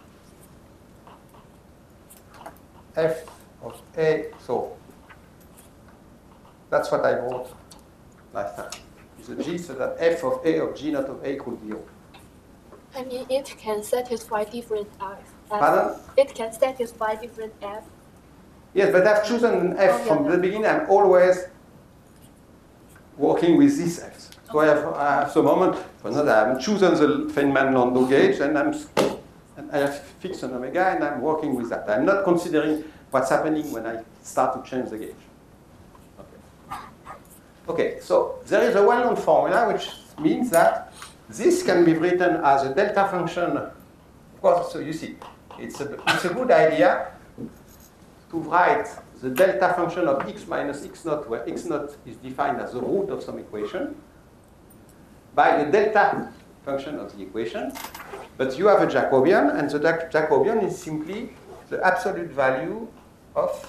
f of A, so that's what I wrote last time. It's a G so that f of A of G naught of A equals zero. I mean, it can satisfy different F. Pardon? It can satisfy different F. Yes, but I've chosen an F Oh, yeah, from yeah. the beginning. I'm always working with these Fs. So I have, I have the moment, for instance, I haven't chosen the Feynman-Landau gauge, and, I'm, and I have fixed an omega, and I'm working with that. I'm not considering what's happening when I start to change the gauge. Okay, okay, so there is a well-known formula which means that this can be written as a delta function. Of course, so you see, it's a, it's a good idea to write the delta function of x minus x naught, where x naught is defined as the root of some equation, by the delta function of the equation. But you have a Jacobian, and the Jacobian is simply the absolute value of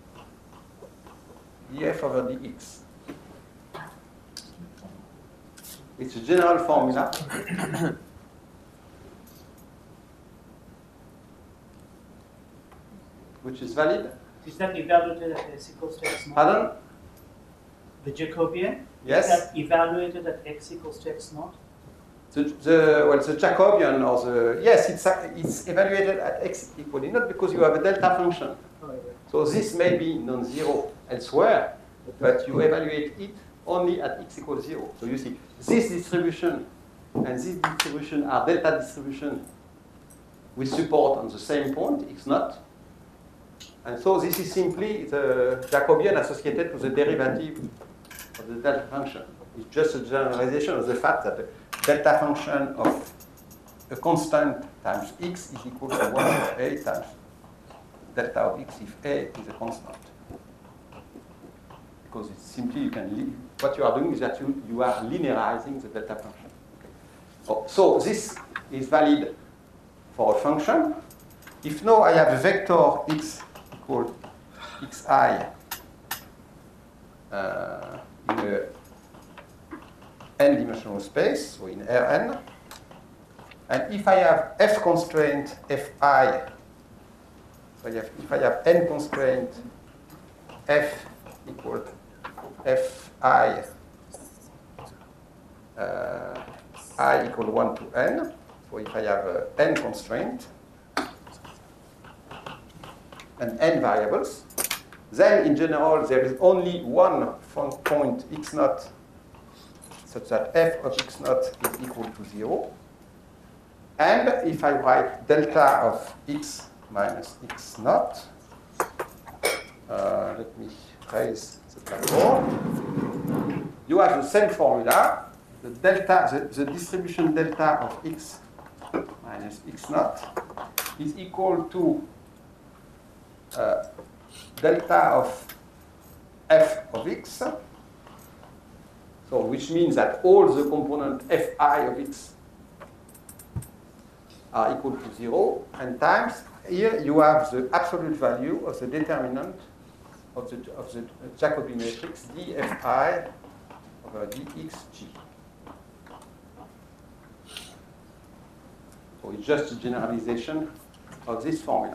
df over dx. It's a general formula. Which is valid. Is that evaluated at x equals to x naught? Pardon? The Jacobian? Yes. Is that evaluated at x equals to x naught? The, the, well, the Jacobian or the, yes, it's, it's evaluated at x equal to naught because you have a delta function. Oh, yeah. So this may be non-zero elsewhere, but you evaluate it only at x equals zero. So you see, this distribution and this distribution are delta distribution with support on the same point, x naught. And so this is simply the Jacobian associated to the derivative of the delta function. It's just a generalization of the fact that the delta function of a constant times x is equal to one of A times delta of x if A is a constant. Because it's simply, you can, what you are doing is that you, you are linearizing the delta function. Okay. So, so this is valid for a function. If now I have a vector x equal xi uh, in a n-dimensional space, so in Rn, and if I have f constraint fi, so I have, if I have n constraint f equal fi uh, I equal one to n. So if I have uh, n constraint and n variables, then in general there is only one point x naught such that f of x naught is equal to zero. And if I write delta of x minus x naught, uh, let me raise the blackboard. You have the same formula. The delta, the, the distribution delta of x minus x naught is equal to uh, delta of f of x. So which means that all the component fi of x are equal to zero, and times here you have the absolute value of the determinant of the of the Jacobi matrix dfi over dxg. So it's just a generalization of this formula.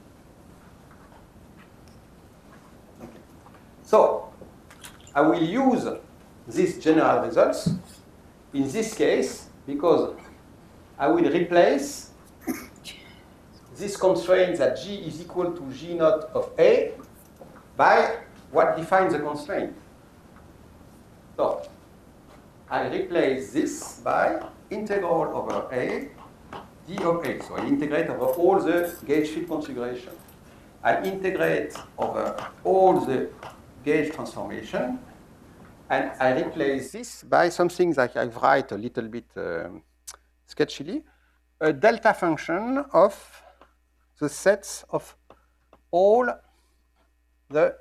Okay. So I will use these general results in this case because I will replace this constraint that G is equal to G naught of A by what defines the constraint. So I replace this by integral over A d of A. So I integrate over all the gauge field configuration. I integrate over all the gauge transformation, and I replace this by something that I write a little bit um, sketchily, a delta function of the sets of all the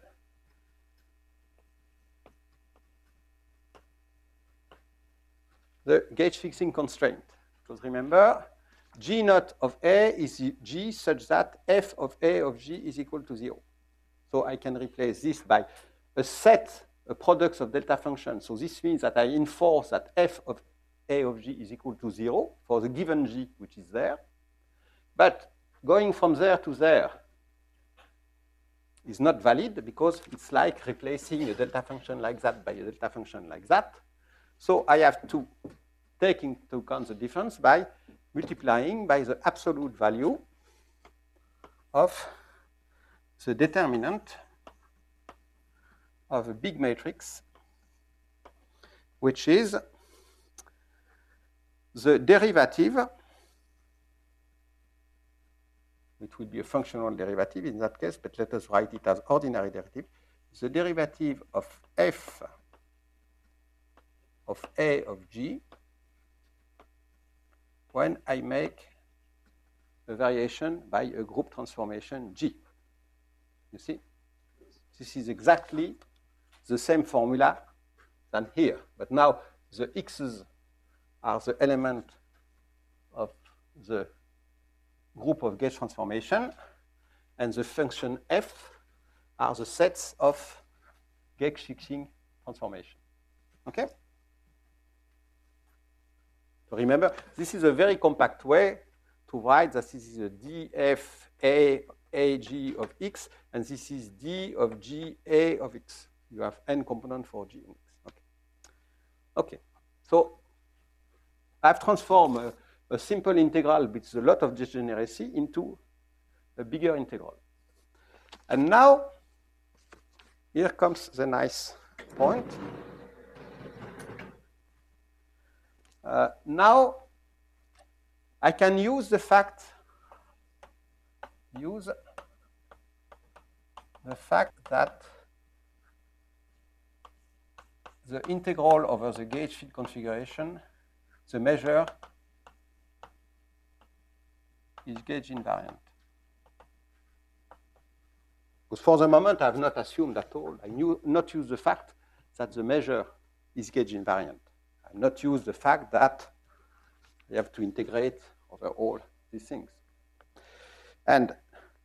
the gauge fixing constraint. Because remember, G naught of A is G such that f of A of G is equal to zero. So I can replace this by a set, a product of delta functions. So this means that I enforce that f of A of G is equal to zero for the given G which is there. But going from there to there is not valid because it's like replacing a delta function like that by a delta function like that. So I have to take into account the difference by multiplying by the absolute value of the determinant of a big matrix, which is the derivative, it will be a functional derivative in that case, but let us write it as ordinary derivative, the derivative of f of A of G when I make a variation by a group transformation G. You see? This is exactly the same formula than here. But now the x's are the element of the group of gauge transformation, and the function f are the sets of gauge fixing transformation. Okay? So remember, this is a very compact way to write that this is a dfa ag of x, and this is d of g a of x. You have n component for g and x. Okay. Okay. So I've transformed a, a simple integral with a lot of degeneracy into a bigger integral. And now, here comes the nice point. Uh, now, I can use the fact, use the fact that the integral over the gauge field configuration, the measure is gauge invariant. Because for the moment, I have not assumed at all. I knew not use the fact that the measure is gauge invariant. I have not used the fact that you have to integrate over all these things. And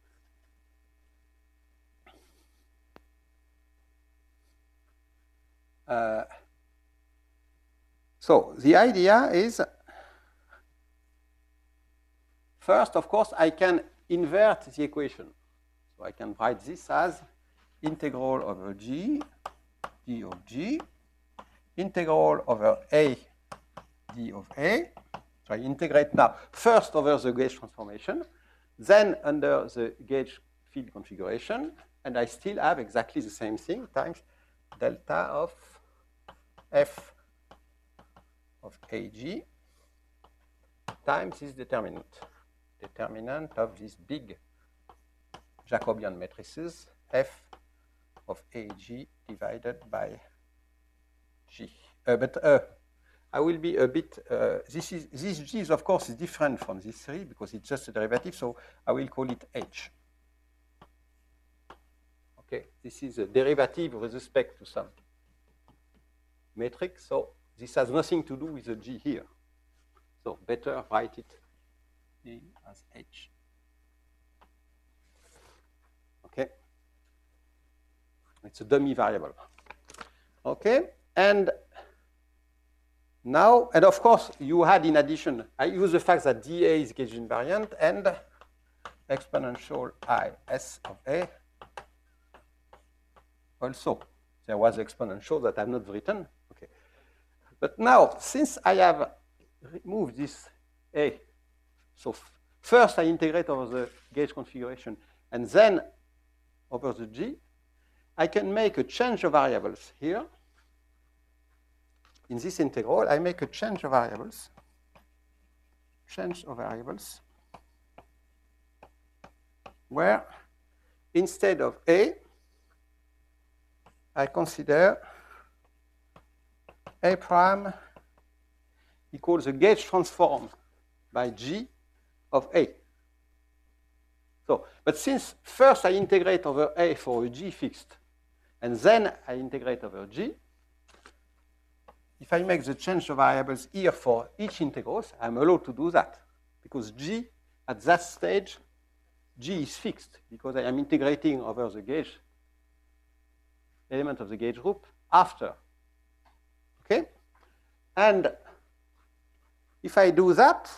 uh, so the idea is, first, of course, I can invert the equation. So I can write this as integral over g d of g, integral over a d of a. So I integrate now first over the gauge transformation, then under the gauge field configuration, and I still have exactly the same thing times delta of f of ag times this determinant, determinant of these big Jacobian matrices f of ag divided by g. Uh, but uh, I will be a bit, uh, this is, this g is of course is different from this three because it's just a derivative, so I will call it h. Okay, this is a derivative with respect to some metric, so this has nothing to do with the g here. So better write it as h. Okay, it's a dummy variable. Okay, and now, and of course, you had in addition, I use the fact that dA is gauge invariant and exponential I S of A also. There was exponential that I have not written. Okay. But now, since I have removed this A, so first I integrate over the gauge configuration and then over the G, I can make a change of variables here. In this integral, I make a change of variables, change of variables, where instead of A, I consider A prime equals the gauge transform by G of A. So, but since first I integrate over A for a G fixed, and then I integrate over G, if I make the change of variables here for each integrals, I'm allowed to do that. Because G, at that stage, G is fixed, because I am integrating over the gauge element of the gauge group after. Okay? And if I do that,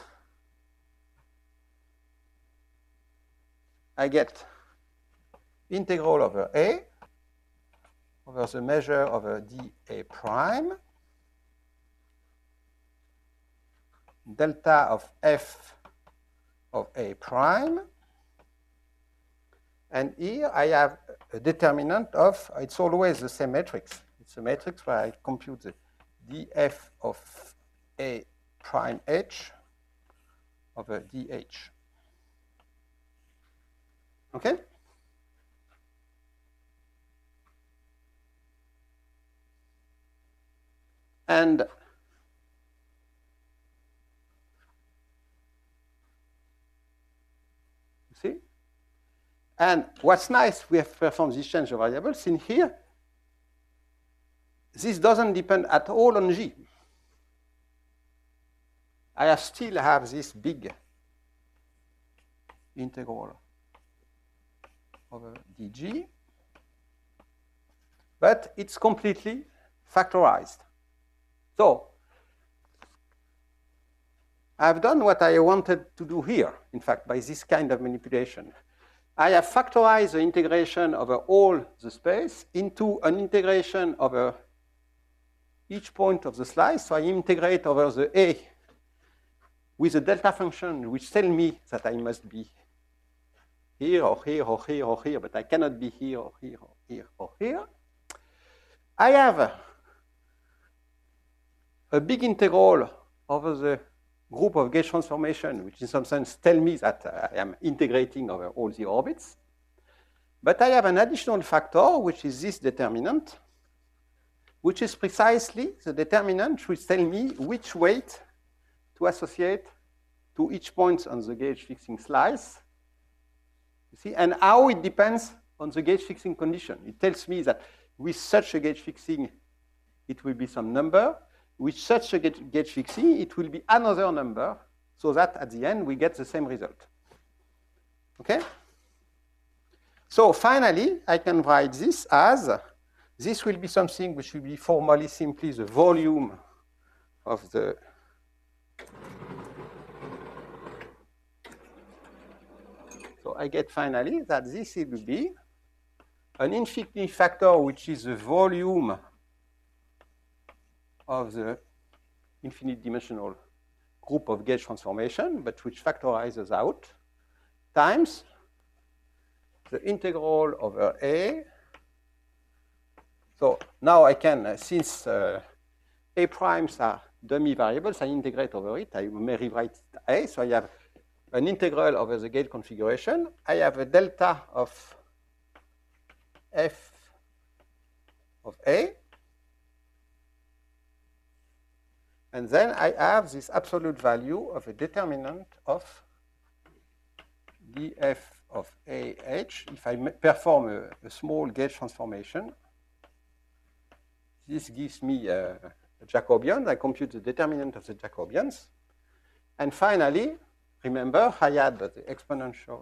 I get integral over A over the measure over dA prime delta of f of A prime. And here I have a determinant of, it's always the same matrix. It's a matrix where I compute the df of A prime h over dh. Okay? And see? And what's nice, we have performed this change of variables in here. This doesn't depend at all on G. I have still have this big integral over dg, but it's completely factorized. So I've done what I wanted to do here, in fact, by this kind of manipulation. I have factorized the integration over all the space into an integration over each point of the slice. So I integrate over the A with a delta function which tells me that I must be here or here or here or here, but I cannot be here or here or here or here. I have a, a big integral over the group of gauge transformation, which in some sense tell me that I am integrating over all the orbits. But I have an additional factor, which is this determinant, which is precisely the determinant which tell me which weight to associate to each point on the gauge fixing slice. You see, and how it depends on the gauge fixing condition. It tells me that with such a gauge fixing, it will be some number. With such a gauge fixing, it will be another number, so that at the end we get the same result. Okay? So finally, I can write this as, this will be something which will be formally simply the volume of the so I get finally that this will be an infinity factor, which is the volume of the infinite dimensional group of gauge transformation, but which factorizes out, times the integral over A. So now I can, uh, since uh, A primes are dummy variables, I integrate over it. I may rewrite A. So I have an integral over the gauge configuration. I have a delta of F of A. And then I have this absolute value of a determinant of df of A H. If I perform a, a small gauge transformation, this gives me a, a Jacobian. I compute the determinant of the Jacobians. And finally, remember, I had the exponential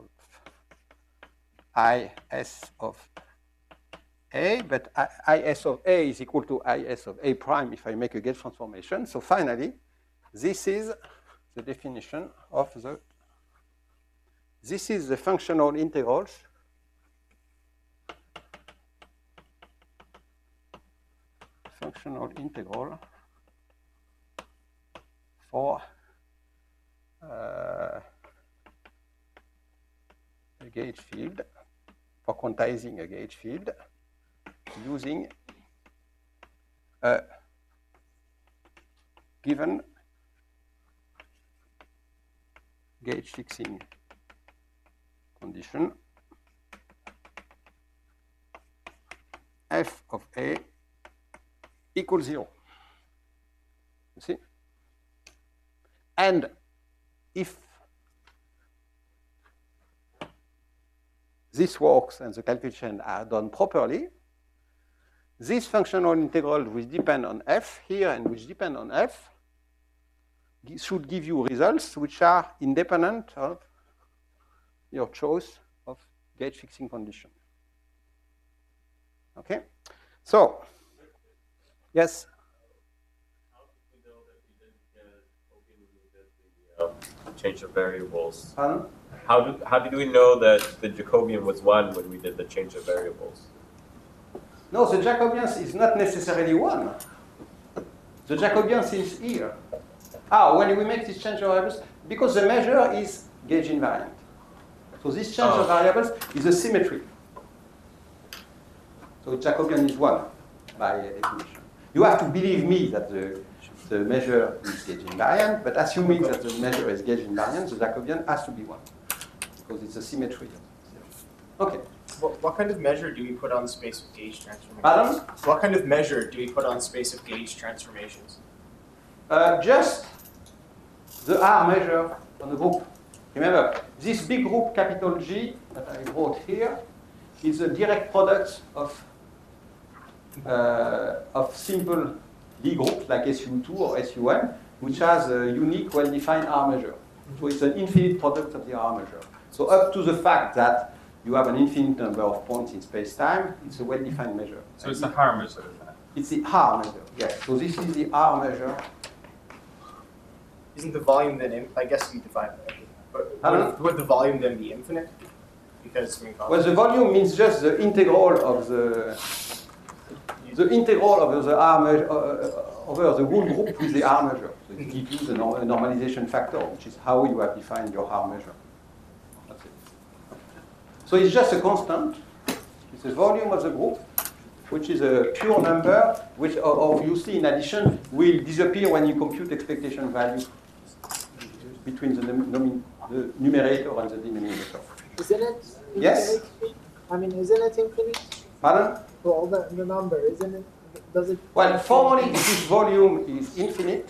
of Is of A, but Is of A is equal to Is of A prime if I make a gauge transformation. So finally, this is the definition of the, this is the functional integrals functional integral for uh, a gauge field, for quantizing a gauge field, using a given gauge fixing condition f of A equals zero. You see? And if this works and the calculations are done properly, this functional integral which depend on f here and which depend on f should give you results which are independent of your choice of gauge fixing condition. Okay? So, yes? How did we know that we didn't get Jacobian when we did the um, change of variables? Pardon? How did, how did we know that the Jacobian was one when we did the change of variables? No, the Jacobians is not necessarily one. The Jacobians is here. Ah, when we make this change of variables, because the measure is gauge invariant. So this change oh. of variables is a symmetry. So Jacobian is one by definition. You have to believe me that the, the measure is gauge invariant, but assuming that the measure is gauge invariant, the Jacobian has to be one because it's a symmetry. Okay. What, what kind of measure do we put on space of gauge transformations? Pardon? What kind of measure do we put on space of gauge transformations? Uh, just the R measure on the group. Remember, this big group, capital G, that I wrote here, is a direct product of, uh, of simple Lie groups like S U two or S U one, which has a unique, well-defined R measure. So it's an infinite product of the R measure. So up to the fact that you have an infinite number of points in space-time, it's a well-defined measure. So it's the Haar measure. It's the R measure, yes. So this is the R measure. Isn't the volume then, in, I guess you define it, but would, would the volume then be infinite? Because, I mean, well, the volume means just the integral of the, the integral over the R measure, uh, over the whole group with the R measure. So it gives you the normalization factor, which is how you have defined your R measure. That's it. So it's just a constant. It's the volume of the group, which is a pure number, which obviously in addition will disappear when you compute expectation value between the, num the numerator and the denominator. Isn't it infinite? Yes? I mean, isn't it infinite? Pardon? Well, the, the number, isn't it? Does it? Well, formally, this volume is infinite.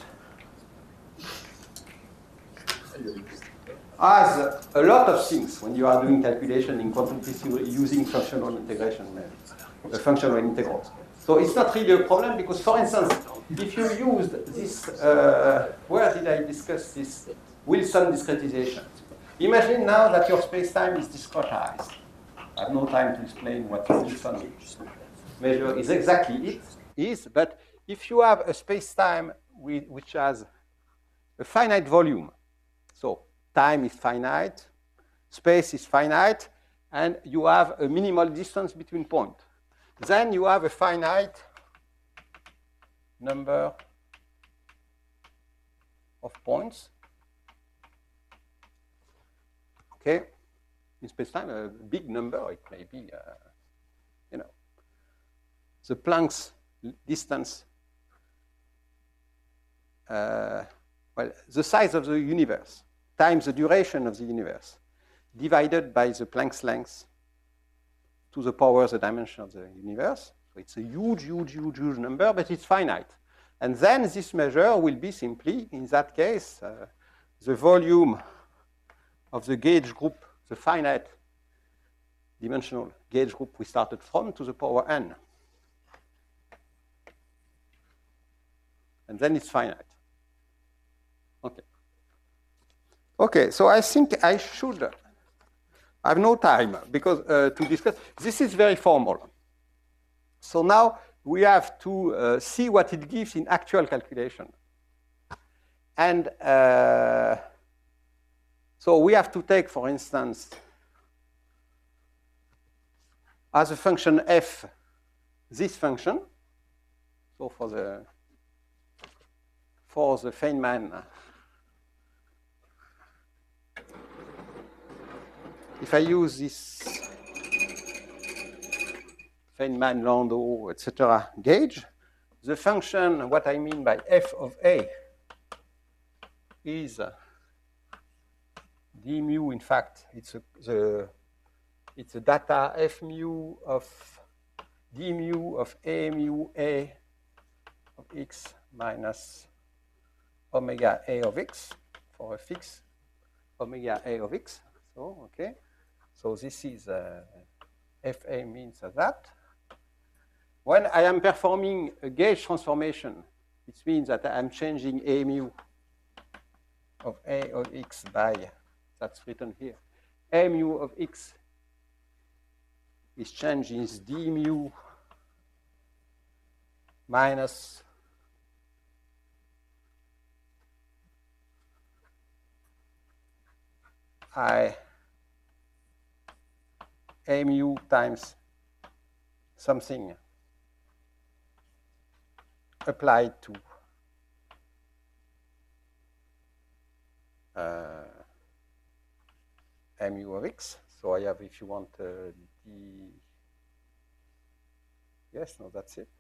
As a lot of things when you are doing calculation in quantum theory using functional integration methods, uh, functional integrals. So it's not really a problem because, for instance, if you used this, uh, where did I discuss this Wilson discretization? Imagine now that your space-time is discretized. I have no time to explain what Wilson measure is exactly it is, but if you have a space-time which has a finite volume, so time is finite, space is finite, and you have a minimal distance between points. Then you have a finite number of points. Okay, in space-time, a big number, it may be, uh, you know, the Planck's distance, uh, well, the size of the universe times the duration of the universe divided by the Planck's length to the power of the dimension of the universe. So it's a huge, huge, huge, huge number, but it's finite. And then this measure will be simply, in that case, uh, the volume of the gauge group, the finite dimensional gauge group we started from, to the power n. And then it's finite. Okay. Okay, so I think I should, I have no time because uh, to discuss, this is very formal. So now we have to uh, see what it gives in actual calculation. And uh, so we have to take, for instance, as a function f, this function. So for the for the Feynman, if I use this Feynman, Landau, et cetera gauge, the function, what I mean by f of a, is d mu. In fact, it's a, the it's a data f mu of d mu of a mu a of x minus omega a of x for a fixed omega a of x. So okay, so this is uh, fa means that. When I am performing a gauge transformation, it means that I am changing a mu of a of x by, that's written here, a mu of x is changed in d mu minus I a mu times something applied to uh, mu of x. So I have, if you want, uh, d. Yes, no, that's it.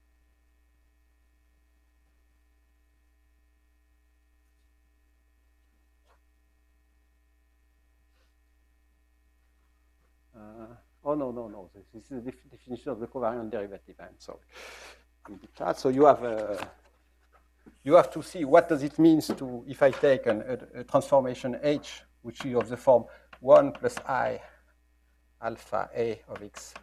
Uh, oh, no, no, no. This is the def definition of the covariant derivative. I'm sorry. So you have uh, you have to see what does it mean to, if I take an, a, a transformation H, which is of the form one plus I alpha A of x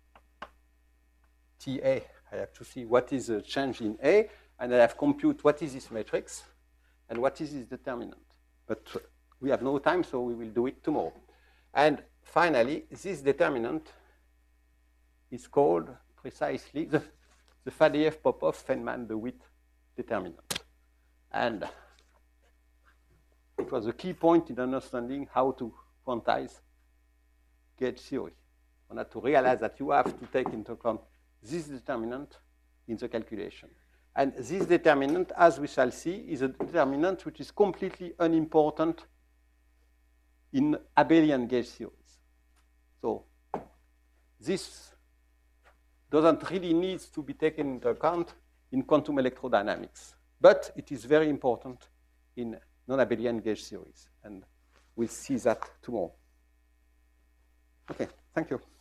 T A. I have to see what is the change in A, and I have compute what is this matrix and what is its determinant. But we have no time, so we will do it tomorrow. And finally, this determinant is called precisely the, the Faddeev-Popov-Feynman-DeWitt determinant. And it was a key point in understanding how to quantize gauge theory. You have to realize that you have to take into account this determinant in the calculation. And this determinant, as we shall see, is a determinant which is completely unimportant in abelian gauge theories. So this doesn't really need to be taken into account in quantum electrodynamics, but it is very important in non-abelian gauge theories, and we'll see that tomorrow. Okay, thank you.